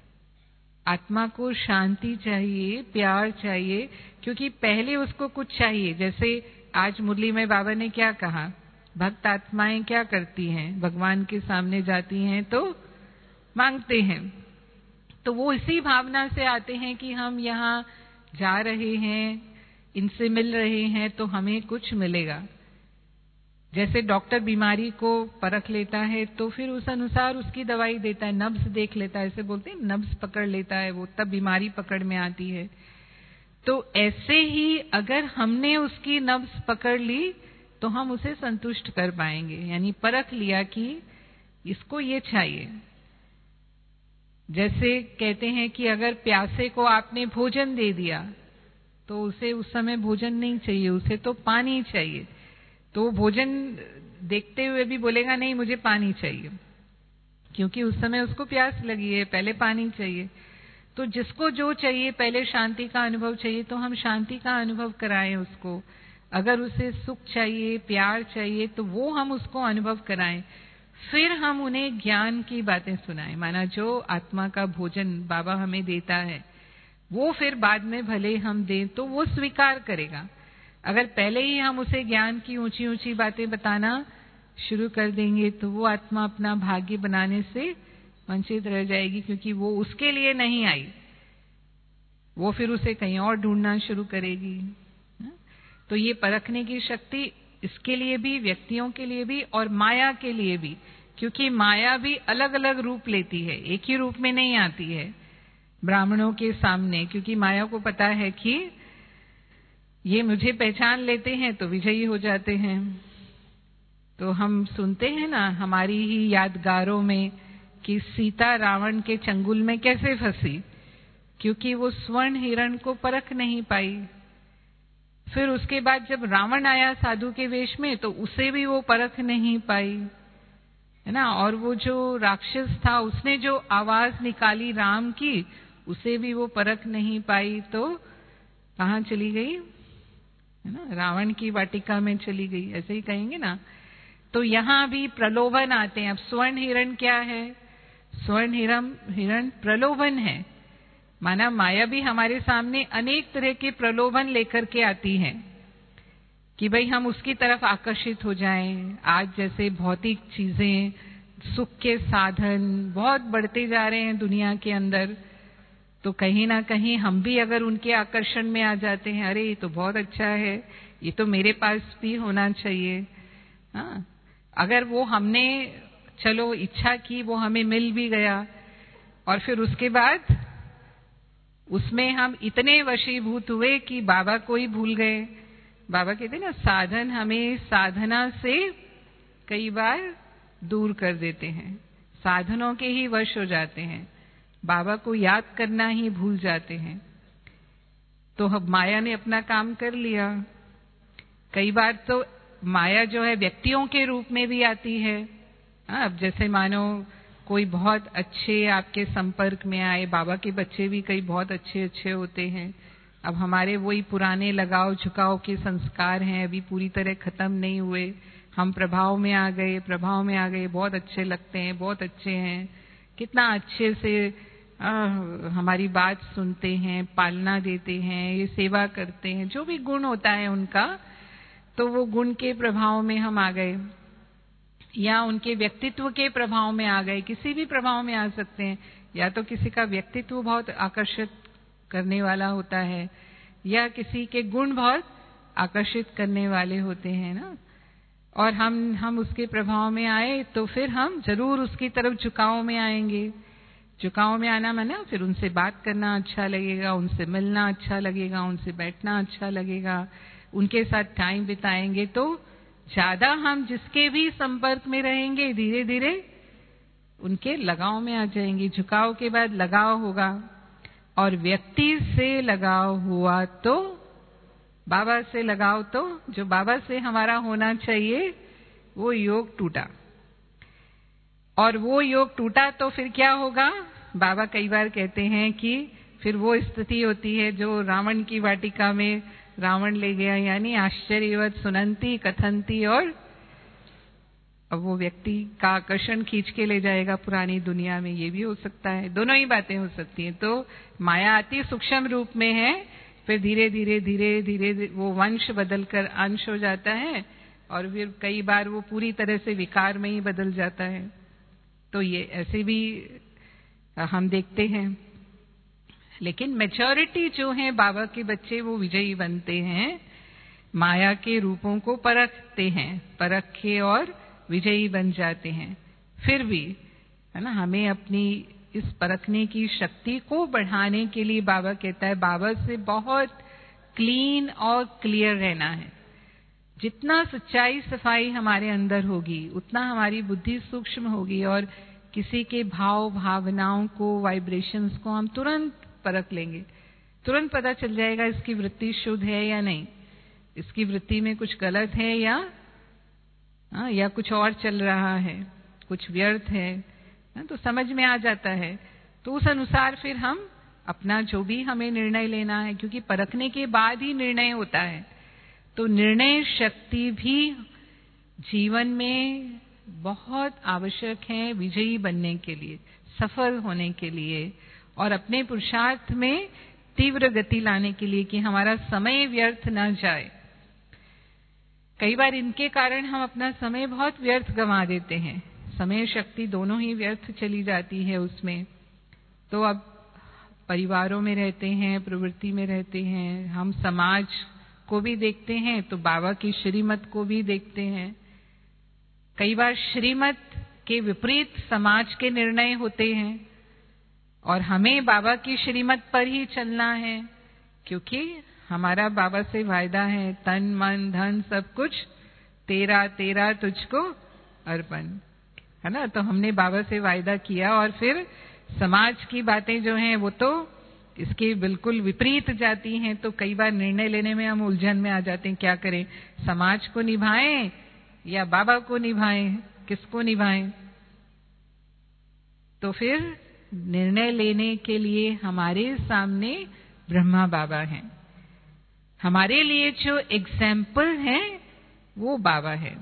S1: आत्मा को शांति चाहिए, प्यार चाहिए, क्योंकि पहले उसको कुछ चाहिए। जैसे आज मुरली में बाबा ने क्या कहा, भक्त आत्माएं क्या करती हैं, भगवान के सामने जाती हैं तो मांगते हैं। तो वो इसी भावना से आते हैं कि हम यहाँ जा रहे हैं, इनसे मिल रहे हैं तो हमें कुछ मिलेगा। जैसे डॉक्टर बीमारी को परख लेता है तो फिर उस अनुसार उसकी दवाई देता है, नब्ज देख लेता है, ऐसे बोलते हैं नब्ज पकड़ लेता है वो, तब बीमारी पकड़ में आती है। तो ऐसे ही अगर हमने उसकी नब्ज पकड़ ली तो हम उसे संतुष्ट कर पाएंगे, यानी परख लिया कि इसको ये चाहिए। जैसे कहते हैं कि अगर प्यासे को आपने भोजन दे दिया तो उसे उस समय भोजन नहीं चाहिए, उसे तो पानी चाहिए। तो भोजन देखते हुए भी बोलेगा नहीं मुझे पानी चाहिए, क्योंकि उस समय उसको प्यास लगी है, पहले पानी चाहिए। तो जिसको जो चाहिए, पहले शांति का अनुभव चाहिए तो हम शांति का अनुभव कराएं उसको। अगर उसे सुख चाहिए, प्यार चाहिए, तो वो हम उसको अनुभव कराएं। फिर हम उन्हें ज्ञान की बातें सुनाएं। माना जो आत्मा का भोजन बाबा हमें देता है, वो फिर बाद में भले हम दें तो वो स्वीकार करेगा। अगर पहले ही हम उसे ज्ञान की ऊंची ऊंची बातें बताना शुरू कर देंगे तो वो आत्मा अपना भाग्य बनाने से वंचित रह जाएगी, क्योंकि वो उसके लिए नहीं आई, वो फिर उसे कहीं और ढूंढना शुरू करेगी। तो ये परखने की शक्ति इसके लिए भी, व्यक्तियों के लिए भी और माया के लिए भी, क्योंकि माया भी अलग अलग रूप लेती है, एक ही रूप में नहीं आती है ब्राह्मणों के सामने, क्योंकि माया को पता है कि ये मुझे पहचान लेते हैं तो विजयी हो जाते हैं। तो हम सुनते हैं ना हमारी ही यादगारों में कि सीता रावण के चंगुल में कैसे फंसी, क्योंकि वो स्वर्ण हिरण को परख नहीं पाई। फिर उसके बाद जब रावण आया साधु के वेश में तो उसे भी वो परख नहीं पाई, है ना। और वो जो राक्षस था उसने जो आवाज निकाली राम की, उसे भी वो परख नहीं पाई। तो कहाँ चली गई, है ना, रावण की वाटिका में चली गई, ऐसे ही कहेंगे ना। तो यहाँ भी प्रलोभन आते हैं। अब स्वर्ण हिरण क्या है? स्वर्ण हिरण हिरण प्रलोभन है। माना माया भी हमारे सामने अनेक तरह के प्रलोभन लेकर के आती है कि भाई हम उसकी तरफ आकर्षित हो जाएं। आज जैसे भौतिक चीजें, सुख के साधन बहुत बढ़ते जा रहे हैं दुनिया के अंदर, तो कहीं ना कहीं हम भी अगर उनके आकर्षण में आ जाते हैं, अरे ये तो बहुत अच्छा है, ये तो मेरे पास भी होना चाहिए। हाँ, अगर वो हमने चलो इच्छा की, वो हमें मिल भी गया और फिर उसके बाद उसमें हम इतने वशीभूत हुए कि बाबा को ही भूल गए। बाबा कहते ना, साधन हमें साधना से कई बार दूर कर देते हैं, साधनों के ही वश हो जाते हैं, बाबा को याद करना ही भूल जाते हैं। तो अब माया ने अपना काम कर लिया। कई बार तो माया जो है व्यक्तियों के रूप में भी आती है। अब जैसे मानो कोई बहुत अच्छे आपके संपर्क में आए, बाबा के बच्चे भी कई बहुत अच्छे अच्छे होते हैं। अब हमारे वही पुराने लगाव झुकाव के संस्कार हैं, अभी पूरी तरह खत्म नहीं हुए, हम प्रभाव में आ गए, प्रभाव में आ गए, बहुत अच्छे लगते हैं, बहुत अच्छे हैं, कितना अच्छे से आ, हमारी बात सुनते हैं, पालना देते हैं, ये सेवा करते हैं, जो भी गुण होता है उनका, तो वो गुण के प्रभाव में हम आ गए या उनके व्यक्तित्व के प्रभाव में आ गए। किसी भी प्रभाव में आ सकते हैं, या तो किसी का व्यक्तित्व बहुत आकर्षित करने वाला होता है या किसी के गुण बहुत आकर्षित करने वाले होते हैं ना, और हम हम उसके प्रभाव में आए तो फिर हम जरूर उसकी तरफ झुकाव में आएंगे। झुकाव में आना माना फिर उनसे बात करना अच्छा लगेगा, उनसे मिलना अच्छा लगेगा, उनसे बैठना अच्छा लगेगा, उनके साथ टाइम बिताएंगे। तो ज्यादा हम जिसके भी संपर्क में रहेंगे धीरे धीरे उनके लगाव में आ जाएंगे। झुकाव के बाद लगाव होगा, और व्यक्ति से लगाव हुआ तो बाबा से लगाव, तो जो बाबा से हमारा होना चाहिए वो योग टूटा, और वो योग टूटा तो फिर क्या होगा? बाबा कई बार कहते हैं कि फिर वो स्थिति होती है जो रावण की वाटिका में रावण ले गया, यानी आश्चर्यवत सुनंती कथंती, और अब वो व्यक्ति का आकर्षण खींच के ले जाएगा पुरानी दुनिया में। ये भी हो सकता है, दोनों ही बातें हो सकती हैं। तो माया अति सूक्ष्म रूप में है, फिर धीरे धीरे धीरे धीरे वो वंश बदलकर अंश हो जाता है, और फिर कई बार वो पूरी तरह से विकार में ही बदल जाता है। तो ये ऐसे भी हम देखते हैं। लेकिन मेजॉरिटी जो है बाबा के बच्चे वो विजयी बनते हैं, माया के रूपों को परखते हैं, परख के और विजयी बन जाते हैं। फिर भी है ना, हमें अपनी इस परखने की शक्ति को बढ़ाने के लिए बाबा कहता है बाबा से बहुत क्लीन और क्लियर रहना है। जितना सच्चाई सफाई हमारे अंदर होगी उतना हमारी बुद्धि सूक्ष्म होगी, और किसी के भाव भावनाओं को, वाइब्रेशंस को हम तुरंत परख लेंगे, तुरंत पता चल जाएगा इसकी वृत्ति शुद्ध है या नहीं, इसकी वृत्ति में कुछ गलत है या आ, या कुछ और चल रहा है, कुछ व्यर्थ है, आ, तो समझ में आ जाता है। तो उस अनुसार फिर हम अपना जो भी हमें निर्णय लेना है, क्योंकि परखने के बाद ही निर्णय होता है, तो निर्णय शक्ति भी जीवन में बहुत आवश्यक है विजयी बनने के लिए, सफल होने के लिए और अपने पुरुषार्थ में तीव्र गति लाने के लिए कि हमारा समय व्यर्थ न जाए। कई बार इनके कारण हम अपना समय बहुत व्यर्थ गंवा देते हैं, समय शक्ति दोनों ही व्यर्थ चली जाती है उसमें। तो अब परिवारों में रहते हैं, प्रवृत्ति में रहते हैं, हम समाज को भी देखते हैं तो बाबा की श्रीमत को भी देखते हैं। कई बार श्रीमत के विपरीत समाज के निर्णय होते हैं और हमें बाबा की श्रीमत पर ही चलना है, क्योंकि हमारा बाबा से वायदा है, तन मन धन सब कुछ तेरा तेरा तुझको अर्पण, है ना। तो हमने बाबा से वायदा किया और फिर समाज की बातें जो हैं वो तो इसके बिल्कुल विपरीत जाती हैं। तो कई बार निर्णय लेने में हम उलझन में आ जाते हैं, क्या करें, समाज को निभाएं या बाबा को निभाएं, किसको निभाएं। तो फिर निर्णय लेने के लिए हमारे सामने ब्रह्मा बाबा हैं, हमारे लिए जो एग्जाम्पल है वो बाबा है।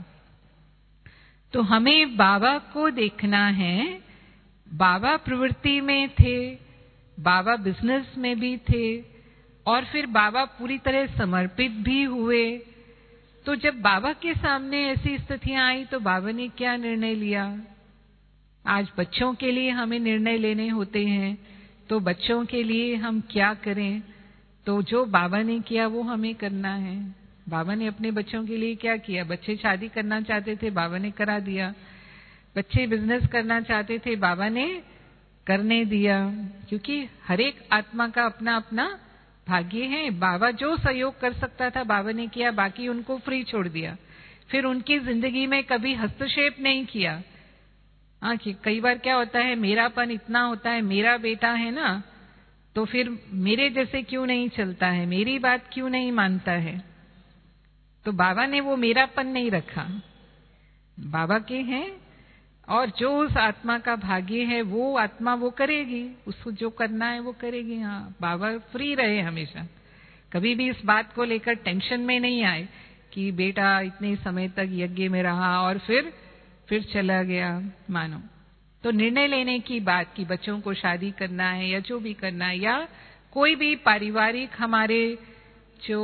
S1: तो हमें बाबा को देखना है। बाबा प्रवृत्ति में थे, बाबा बिजनेस में भी थे और फिर बाबा पूरी तरह समर्पित भी हुए। तो जब बाबा के सामने ऐसी स्थितियां आई तो बाबा ने क्या निर्णय लिया। आज बच्चों के लिए हमें निर्णय लेने होते हैं, तो बच्चों के लिए हम क्या करें। तो जो बाबा ने किया वो हमें करना है। बाबा ने अपने बच्चों के लिए क्या किया। बच्चे शादी करना चाहते थे, बाबा ने करा दिया। बच्चे बिजनेस करना चाहते थे, बाबा ने करने दिया, क्योंकि हर एक आत्मा का अपना अपना भाग्य है। बाबा जो सहयोग कर सकता था बाबा ने किया, बाकी उनको फ्री छोड़ दिया। फिर उनकी जिंदगी में कभी हस्तक्षेप नहीं किया। हाँ, कि कई बार क्या होता है, मेरापन इतना होता है, मेरा बेटा है ना, तो फिर मेरे जैसे क्यों नहीं चलता है, मेरी बात क्यों नहीं मानता है। तो बाबा ने वो मेरापन नहीं रखा, बाबा के हैं और जो उस आत्मा का भाग्य है वो आत्मा वो करेगी, उसको जो करना है वो करेगी। हाँ, बाबा फ्री रहे हमेशा, कभी भी इस बात को लेकर टेंशन में नहीं आए कि बेटा इतने समय तक यज्ञ में रहा और फिर फिर चला गया मानो। तो निर्णय लेने की बात कि बच्चों को शादी करना है या जो भी करना है, या कोई भी पारिवारिक हमारे जो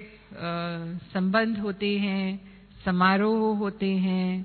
S1: संबंध होते हैं, समारोह होते हैं,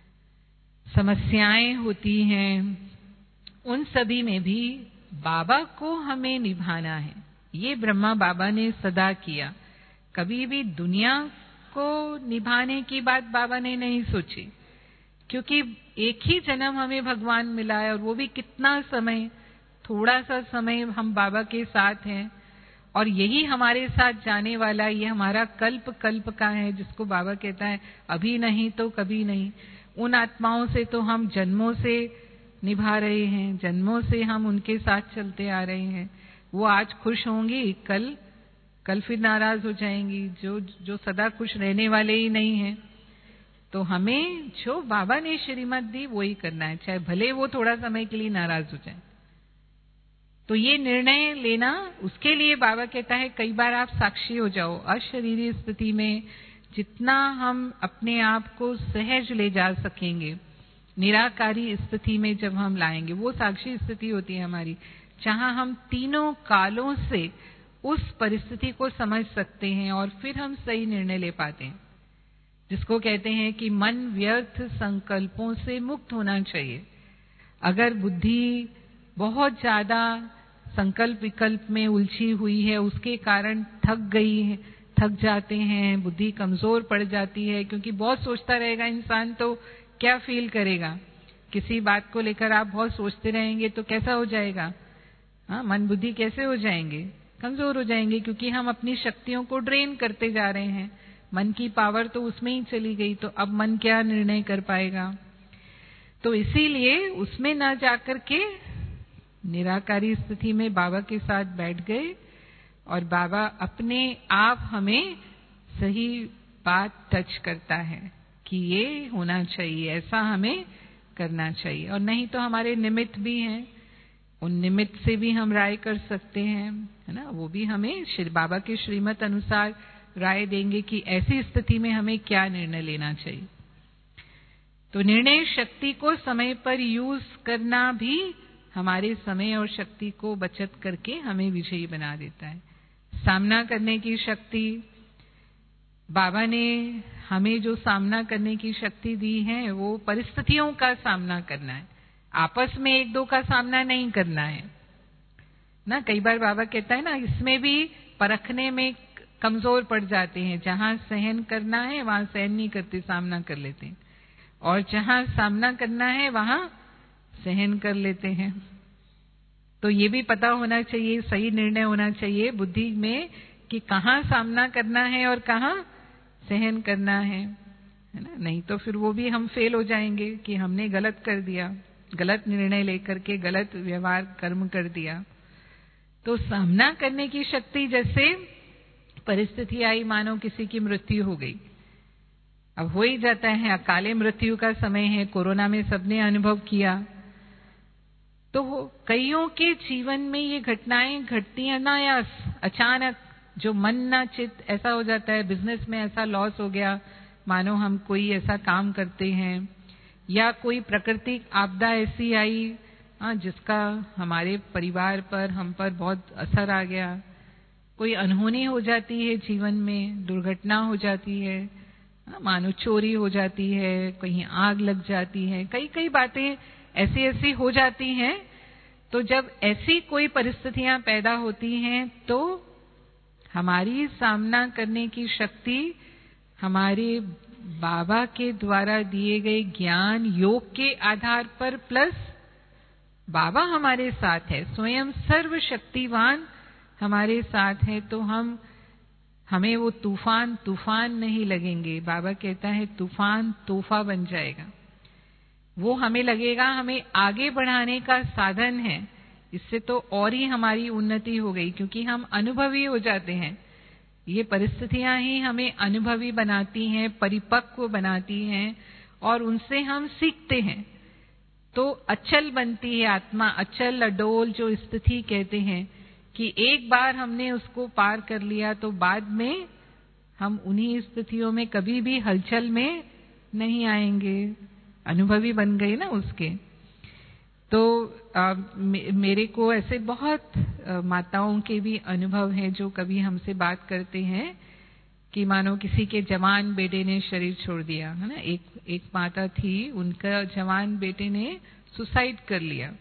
S1: समस्याएं होती हैं, उन सभी में भी बाबा को हमें निभाना है। ये ब्रह्मा बाबा ने सदा किया। कभी भी दुनिया को निभाने की बात बाबा ने नहीं सोची, क्योंकि एक ही जन्म हमें भगवान मिला है और वो भी कितना समय, थोड़ा सा समय हम बाबा के साथ हैं और यही हमारे साथ जाने वाला, ये हमारा कल्प कल्प का है, जिसको बाबा कहता है अभी नहीं तो कभी नहीं। उन आत्माओं से तो हम जन्मों से निभा रहे हैं, जन्मों से हम उनके साथ चलते आ रहे हैं। वो आज खुश होंगी, कल कल फिर नाराज हो जाएंगी, जो जो सदा खुश रहने वाले ही नहीं हैं। तो हमें जो बाबा ने श्रीमत दी वो ही करना है, चाहे भले वो थोड़ा समय के लिए नाराज हो जाए। तो ये निर्णय लेना, उसके लिए बाबा कहता है कई बार आप साक्षी हो जाओ। अशरीरी स्थिति में जितना हम अपने आप को सहज ले जा सकेंगे, निराकारी स्थिति में जब हम लाएंगे, वो साक्षी स्थिति होती है हमारी, जहां हम तीनों कालों से उस परिस्थिति को समझ सकते हैं और फिर हम सही निर्णय ले पाते हैं, जिसको कहते हैं कि मन व्यर्थ संकल्पों से मुक्त होना चाहिए। अगर बुद्धि बहुत ज्यादा संकल्प विकल्प में उलझी हुई है, उसके कारण थक गई है, थक जाते हैं, बुद्धि कमजोर पड़ जाती है, क्योंकि बहुत सोचता रहेगा इंसान तो क्या फील करेगा। किसी बात को लेकर आप बहुत सोचते रहेंगे तो कैसा हो जाएगा, हाँ, मन बुद्धि कैसे हो जाएंगे, कमजोर हो जाएंगे, क्योंकि हम अपनी शक्तियों को ड्रेन करते जा रहे हैं। मन की पावर तो उसमें ही चली गई, तो अब मन क्या निर्णय कर पाएगा। तो इसीलिए उसमें ना जाकर के निराकारी स्थिति में बाबा के साथ बैठ गए और बाबा अपने आप हमें सही बात टच करता है कि ये होना चाहिए, ऐसा हमें करना चाहिए। और नहीं तो हमारे निमित्त भी हैं, उन निमित्त से भी हम राय कर सकते हैं, है ना। वो भी हमें श्री बाबा के श्रीमत अनुसार राय देंगे कि ऐसी स्थिति में हमें क्या निर्णय लेना चाहिए। तो निर्णय शक्ति को समय पर यूज करना भी हमारे समय और शक्ति को बचत करके हमें विजयी बना देता है। सामना करने की शक्ति, बाबा ने हमें जो सामना करने की शक्ति दी है वो परिस्थितियों का सामना करना है, आपस में एक दो का सामना नहीं करना है ना। कई बार बाबा कहता है ना, इसमें भी परखने में कमजोर पड़ जाते हैं। जहां सहन करना है वहां सहन नहीं करते, सामना कर लेते हैं, और जहां सामना करना है वहां सहन कर लेते हैं। तो ये भी पता होना चाहिए, सही निर्णय होना चाहिए बुद्धि में कि कहां सामना करना है और कहां सहन करना है, है ना। नहीं तो फिर वो भी हम फेल हो जाएंगे कि हमने गलत कर दिया, गलत निर्णय लेकर के गलत व्यवहार कर्म कर दिया। तो सामना करने की शक्ति, जैसे परिस्थिति आई, मानो किसी की मृत्यु हो गई, अब हो ही जाता है, अकाले मृत्यु का समय है, कोरोना में सबने अनुभव किया। तो कईयों के जीवन में ये घटनाएं घटती हैं अनायास, अचानक, जो मन ना चित ऐसा हो जाता है। बिजनेस में ऐसा लॉस हो गया, मानो हम कोई ऐसा काम करते हैं, या कोई प्राकृतिक आपदा ऐसी आई हाँ, जिसका हमारे परिवार पर, हम पर बहुत असर आ गया। कोई अनहोनी हो जाती है जीवन में, दुर्घटना हो जाती है, मानो चोरी हो जाती है, कहीं आग लग जाती है, कई कई बातें ऐसी ऐसी हो जाती हैं। तो जब ऐसी कोई परिस्थितियां पैदा होती हैं तो हमारी सामना करने की शक्ति हमारे बाबा के द्वारा दिए गए ज्ञान योग के आधार पर, प्लस बाबा हमारे साथ है, स्वयं सर्वशक्तिवान हमारे साथ है, तो हम हमें वो तूफान तूफान नहीं लगेंगे। बाबा कहता है तूफान तोहफा बन जाएगा। वो हमें लगेगा हमें आगे बढ़ाने का साधन है। इससे तो और ही हमारी उन्नति हो गई, क्योंकि हम अनुभवी हो जाते हैं। ये परिस्थितियां ही हमें अनुभवी बनाती हैं, परिपक्व बनाती हैं, और उनसे हम सीखते हैं। तो अचल बनती है आत्मा, अचल अडोल जो स्थिति कहते हैं, कि एक बार हमने उसको पार कर लिया तो बाद में हम उन्हीं स्थितियों में कभी भी हलचल में नहीं आएंगे, अनुभवी बन गए ना उसके। तो आ, मे, मेरे को ऐसे बहुत आ, माताओं के भी अनुभव हैं जो कभी हमसे बात करते हैं कि मानो किसी के जवान बेटे ने शरीर छोड़ दिया, है ना। एक एक माता थी, उनका जवान बेटे ने सुसाइड कर लिया।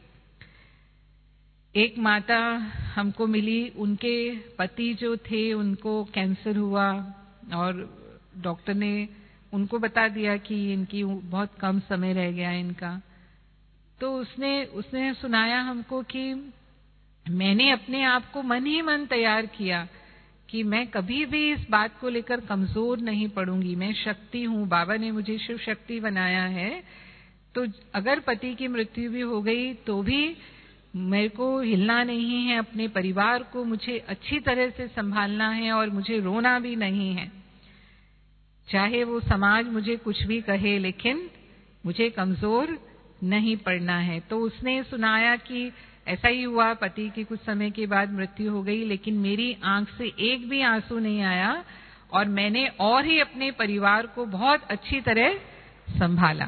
S1: एक माता हमको मिली, उनके पति जो थे उनको कैंसर हुआ, और डॉक्टर ने उनको बता दिया कि इनकी बहुत कम समय रह गया इनका। तो उसने उसने सुनाया हमको कि मैंने अपने आप को मन ही मन तैयार किया कि मैं कभी भी इस बात को लेकर कमजोर नहीं पड़ूंगी, मैं शक्ति हूँ, बाबा ने मुझे शिव शक्ति बनाया है। तो अगर पति की मृत्यु भी हो गई तो भी मेरे को हिलना नहीं है, अपने परिवार को मुझे अच्छी तरह से संभालना है, और मुझे रोना भी नहीं है। चाहे वो समाज मुझे कुछ भी कहे, लेकिन मुझे कमजोर नहीं पड़ना है। तो उसने सुनाया कि ऐसा ही हुआ, पति की कुछ समय के बाद मृत्यु हो गई, लेकिन मेरी आंख से एक भी आंसू नहीं आया, और मैंने और ही अपने परिवार को बहुत अच्छी तरह संभाला।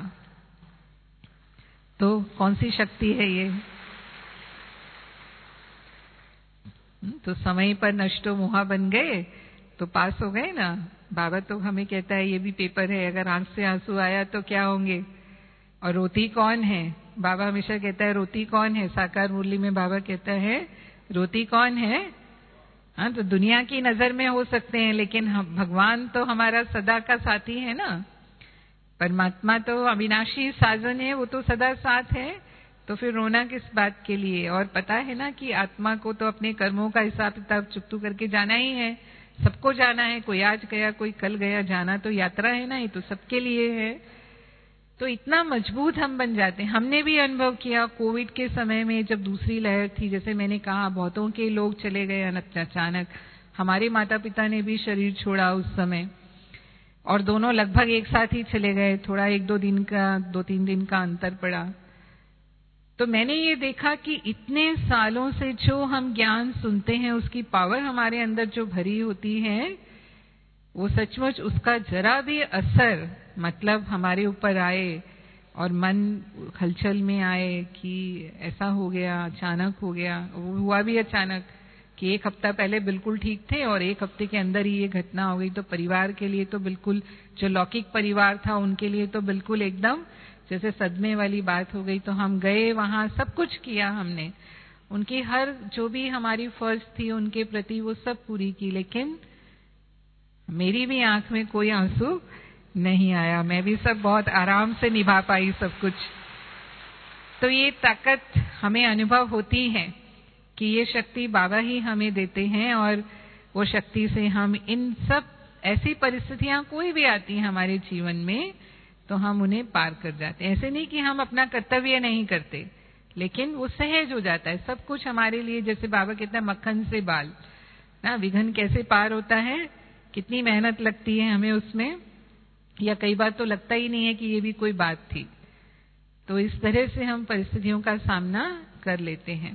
S1: तो कौन सी शक्ति है ये? तो समय पर नष्टो मोहा बन गए तो पास हो गए ना। बाबा तो हमें कहता है ये भी पेपर है, अगर आंख से आंसू आया तो क्या होंगे। और रोती कौन है? बाबा हमेशा कहता है रोती कौन है। साकार मुरली में बाबा कहता है रोती कौन है। हाँ, तो दुनिया की नजर में हो सकते हैं, लेकिन हम भगवान तो हमारा सदा का साथी है ना। परमात्मा तो अविनाशी साजन है, वो तो सदा साथ है। तो फिर रोना किस बात के लिए। और पता है ना कि आत्मा को तो अपने कर्मों का हिसाब किताब चुकतू करके जाना ही है, सबको जाना है। कोई आज गया, कोई कल गया, जाना तो यात्रा है ना, ये तो सबके लिए है। तो इतना मजबूत हम बन जाते हैं। हमने भी अनुभव किया कोविड के समय में, जब दूसरी लहर थी, जैसे मैंने कहा बहुतों के लोग चले गए अचानक। हमारे माता पिता ने भी शरीर छोड़ा उस समय, और दोनों लगभग एक साथ ही चले गए। थोड़ा एक दो दिन का, दो तीन दिन का अंतर पड़ा। तो मैंने ये देखा कि इतने सालों से जो हम ज्ञान सुनते हैं, उसकी पावर हमारे अंदर जो भरी होती है, वो सचमुच उसका जरा भी असर मतलब हमारे ऊपर आए और मन हलचल में आए कि ऐसा हो गया, अचानक हो गया। वो हुआ भी अचानक कि एक हफ्ता पहले बिल्कुल ठीक थे और एक हफ्ते के अंदर ही ये घटना हो गई। तो परिवार के लिए तो बिल्कुल, जो लौकिक परिवार था उनके लिए तो बिल्कुल एकदम जैसे सदमे वाली बात हो गई। तो हम गए वहां, सब कुछ किया हमने, उनकी हर जो भी हमारी फर्ज थी उनके प्रति वो सब पूरी की, लेकिन मेरी भी आंख में कोई आंसू नहीं आया। मैं भी सब बहुत आराम से निभा पाई सब कुछ। तो ये ताकत हमें अनुभव होती है कि ये शक्ति बाबा ही हमें देते हैं, और वो शक्ति से हम इन सब ऐसी परिस्थितियां कोई भी आती हैं हमारे जीवन में तो हम उन्हें पार कर जाते हैं। ऐसे नहीं कि हम अपना कर्तव्य नहीं करते, लेकिन वो सहज हो जाता है सब कुछ हमारे लिए। जैसे बाबा कहते हैं मक्खन से बाल ना, विघ्न कैसे पार होता है, कितनी मेहनत लगती है हमें उसमें, या कई बार तो लगता ही नहीं है कि ये भी कोई बात थी। तो इस तरह से हम परिस्थितियों का सामना कर लेते हैं।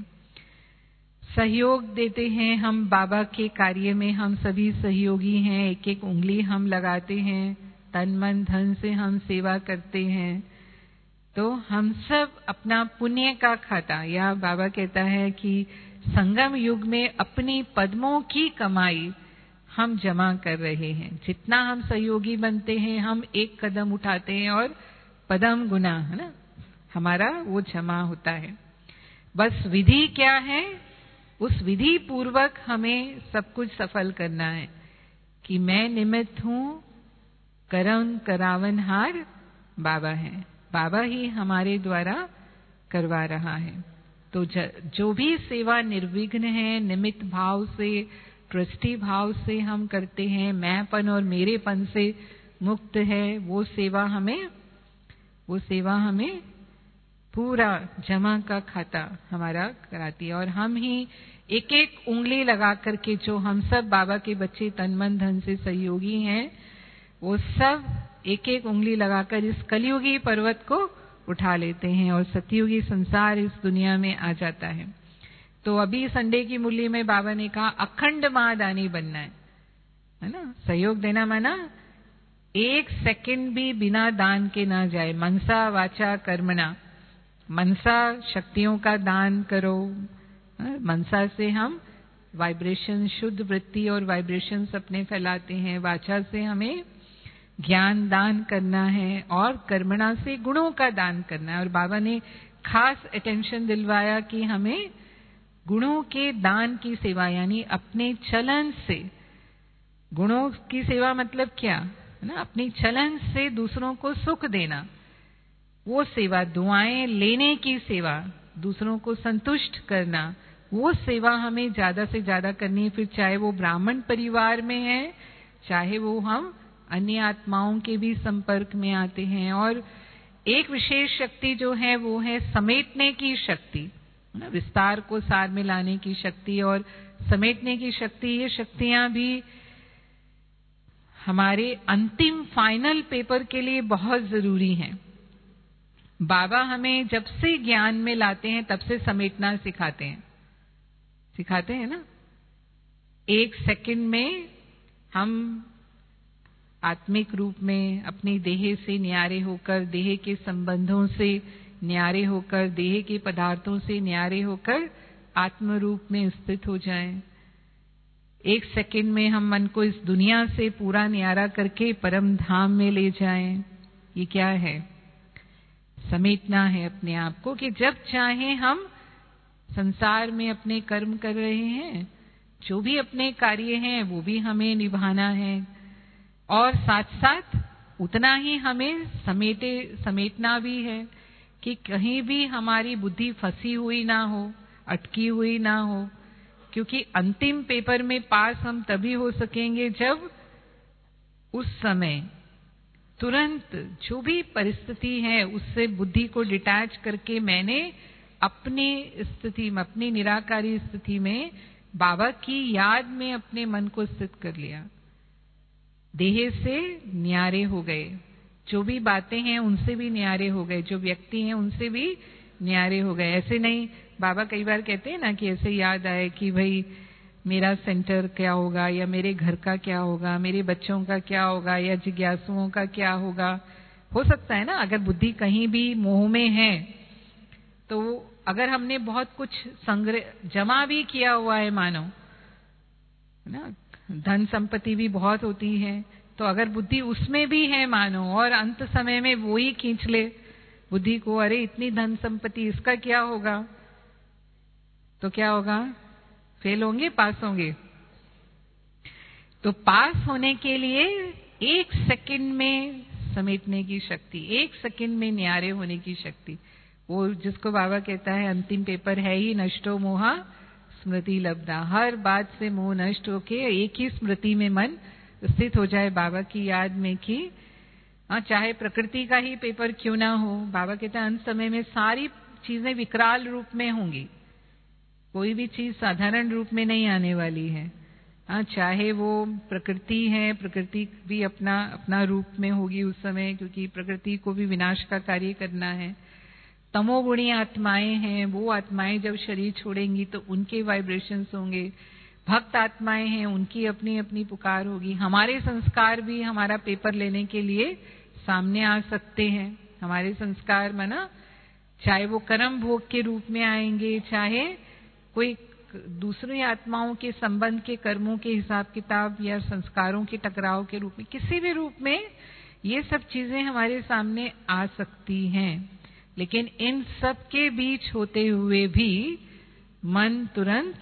S1: सहयोग देते हैं हम बाबा के कार्य में, हम सभी सहयोगी हैं, एक एक उंगली हम लगाते हैं, तन मन धन से हम सेवा करते हैं। तो हम सब अपना पुण्य का खाता, या बाबा कहता है कि संगम युग में अपनी पद्मों की कमाई हम जमा कर रहे हैं। जितना हम सहयोगी बनते हैं, हम एक कदम उठाते हैं और पदम गुना है ना हमारा वो जमा होता है। बस विधि क्या है, उस विधि पूर्वक हमें सब कुछ सफल करना है कि मैं निमित्त हूं, करम करावनहार बाबा है, बाबा ही हमारे द्वारा करवा रहा है। तो जो भी सेवा निर्विघ्न है, निमित्त भाव से, ट्रस्टी भाव से हम करते हैं, मैंपन और मेरेपन से मुक्त है, वो सेवा हमें वो सेवा हमें पूरा जमा का खाता हमारा कराती है। और हम ही एक एक उंगली लगा करके, जो हम सब बाबा के बच्चे तन मन धन से सहयोगी हैं, वो सब एक एक उंगली लगाकर इस कलयुगी पर्वत को उठा लेते हैं और सतयुगी संसार इस दुनिया में आ जाता है। तो अभी संडे की मुरली में बाबा ने कहा अखंड महादानी बनना है, है ना। सहयोग देना माना एक सेकंड भी बिना दान के ना जाए। मनसा वाचा कर्मणा, मनसा शक्तियों का दान करो। मनसा से हम वाइब्रेशन, शुद्ध वृत्ति और वाइब्रेशंस अपने फैलाते हैं। वाचा से हमें ज्ञान दान करना है, और कर्मणा से गुणों का दान करना है। और बाबा ने खास अटेंशन दिलवाया कि हमें गुणों के दान की सेवा, यानी अपने चलन से गुणों की सेवा मतलब क्या है ना, अपनी चलन से दूसरों को सुख देना, वो सेवा, दुआएं लेने की सेवा, दूसरों को संतुष्ट करना, वो सेवा हमें ज्यादा से ज्यादा करनी है। फिर चाहे वो ब्राह्मण परिवार में है, चाहे वो हम अन्य आत्माओं के भी संपर्क में आते हैं। और एक विशेष शक्ति जो है वो है समेटने की शक्ति, विस्तार को सार में लाने की शक्ति और समेटने की शक्ति। ये शक्तियां भी हमारे अंतिम फाइनल पेपर के लिए बहुत जरूरी हैं। बाबा हमें जब से ज्ञान में लाते हैं तब से समेटना सिखाते हैं सिखाते हैं ना। एक सेकंड में हम आत्मिक रूप में अपनी देह से न्यारे होकर, देह के संबंधों से न्यारे होकर, देह के पदार्थों से न्यारे होकर आत्म रूप में स्थित हो जाएं। एक सेकंड में हम मन को इस दुनिया से पूरा न्यारा करके परम धाम में ले जाएं। ये क्या है? समेटना है अपने आप को, कि जब चाहे हम संसार में अपने कर्म कर रहे हैं, जो भी अपने कार्य हैं वो भी हमें निभाना है, और साथ साथ उतना ही हमें समेटे समेटना भी है कि कहीं भी हमारी बुद्धि फंसी हुई ना हो, अटकी हुई ना हो। क्योंकि अंतिम पेपर में पास हम तभी हो सकेंगे जब उस समय तुरंत जो भी परिस्थिति है उससे बुद्धि को डिटैच करके मैंने अपनी स्थिति में, अपनी निराकारी स्थिति में बाबा की याद में अपने मन को स्थित कर लिया, देह से न्यारे हो गए, जो भी बातें हैं उनसे भी न्यारे हो गए, जो व्यक्ति हैं उनसे भी न्यारे हो गए। ऐसे नहीं, बाबा कई बार कहते हैं ना कि ऐसे याद आए कि भाई मेरा सेंटर क्या होगा, या मेरे घर का क्या होगा, मेरे बच्चों का क्या होगा, या जिज्ञासुओं का क्या होगा। हो सकता है ना, अगर बुद्धि कहीं भी मोह में है तो अगर हमने बहुत कुछ संग्रह जमा भी किया हुआ है, मानो ना, धन संपत्ति भी बहुत होती है, तो अगर बुद्धि उसमें भी है मानो, और अंत समय में वो ही खींच ले बुद्धि को, अरे इतनी धन संपत्ति, इसका क्या होगा, तो क्या होगा? फेल होंगे, पास होंगे? तो पास होने के लिए एक सेकंड में समेटने की शक्ति, एक सेकंड में न्यारे होने की शक्ति, वो जिसको बाबा कहता है अंतिम पेपर है ही नष्टो मोहा स्मृति लब्धा। हर बात से मोह नष्ट होके एक ही स्मृति में मन स्थित हो जाए बाबा की याद में कि हाँ, चाहे प्रकृति का ही पेपर क्यों ना हो, बाबा कहते हैं अंत समय में सारी चीजें विकराल रूप में होंगी, कोई भी चीज साधारण रूप में नहीं आने वाली है। हाँ, चाहे वो प्रकृति है, प्रकृति भी अपना अपना रूप में होगी उस समय, क्योंकि प्रकृति को भी विनाश का कार्य करना है। तमोगुणी आत्माएं हैं, वो आत्माएं जब शरीर छोड़ेंगी तो उनके वाइब्रेशंस होंगे। भक्त आत्माएं हैं, उनकी अपनी अपनी पुकार होगी। हमारे संस्कार भी हमारा पेपर लेने के लिए सामने आ सकते हैं। हमारे संस्कार माना चाहे वो कर्म भोग के रूप में आएंगे, चाहे कोई दूसरी आत्माओं के संबंध के कर्मों के हिसाब किताब या संस्कारों के टकराव के रूप में, किसी भी रूप में ये सब चीजें हमारे सामने आ सकती हैं। लेकिन इन सब के बीच होते हुए भी मन तुरंत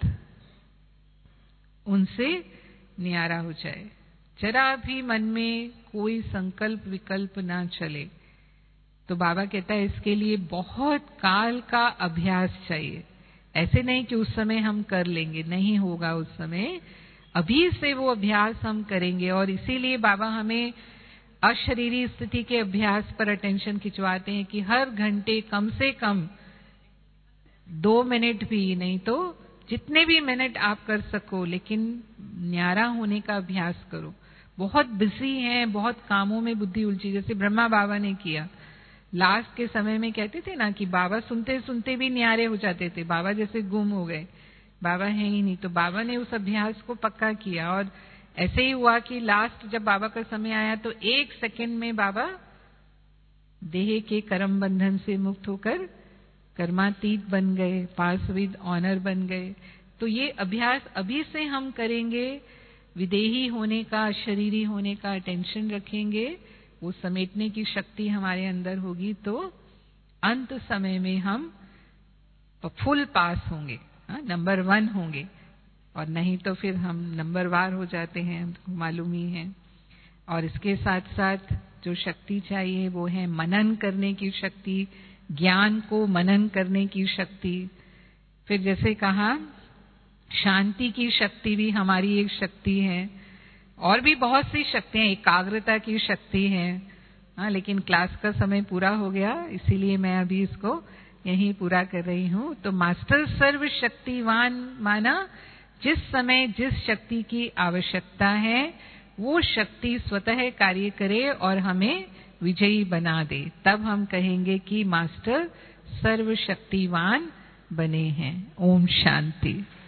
S1: उनसे न्यारा हो जाए, जरा भी मन में कोई संकल्प विकल्प ना चले। तो बाबा कहता है इसके लिए बहुत काल का अभ्यास चाहिए। ऐसे नहीं कि उस समय हम कर लेंगे, नहीं होगा उस समय, अभी से वो अभ्यास हम करेंगे। और इसीलिए बाबा हमें अशरीरी स्थिति के अभ्यास पर अटेंशन खिंचवाते हैं कि हर घंटे कम से कम दो मिनट भी, नहीं तो जितने भी मिनट आप कर सको, लेकिन न्यारा होने का अभ्यास करो। बहुत बिजी हैं, बहुत कामों में बुद्धि उलझी, जैसे ब्रह्मा बाबा ने किया। लास्ट के समय में कहते थे ना कि बाबा सुनते सुनते भी न्यारे हो जाते थे, बाबा जैसे गुम हो गए, बाबा है ही नहीं। तो बाबा ने उस अभ्यास को पक्का किया, और ऐसे ही हुआ कि लास्ट जब बाबा का समय आया तो एक सेकंड में बाबा देह के कर्म बंधन से मुक्त होकर कर्मातीत बन गए, पास विद ऑनर बन गए। तो ये अभ्यास अभी से हम करेंगे, विदेही होने का, शरीरी होने का अटेंशन रखेंगे, वो समेटने की शक्ति हमारे अंदर होगी, तो अंत समय में हम फुल पास होंगे, नंबर वन होंगे। और नहीं तो फिर हम नंबर वार हो जाते हैं, हमको मालूम ही है। और इसके साथ साथ जो शक्ति चाहिए वो है मनन करने की शक्ति, ज्ञान को मनन करने की शक्ति। फिर जैसे कहा शांति की शक्ति भी हमारी एक शक्ति है, और भी बहुत सी शक्तियां, एकाग्रता की शक्ति है। हाँ, लेकिन क्लास का समय पूरा हो गया, इसीलिए मैं अभी इसको यहीं पूरा कर रही हूँ। तो मास्टर सर्व शक्तिवान माना जिस समय जिस शक्ति की आवश्यकता है वो शक्ति स्वतः कार्य करे और हमें विजयी बना दे, तब हम कहेंगे कि मास्टर सर्वशक्तिवान बने हैं। ओम शांति।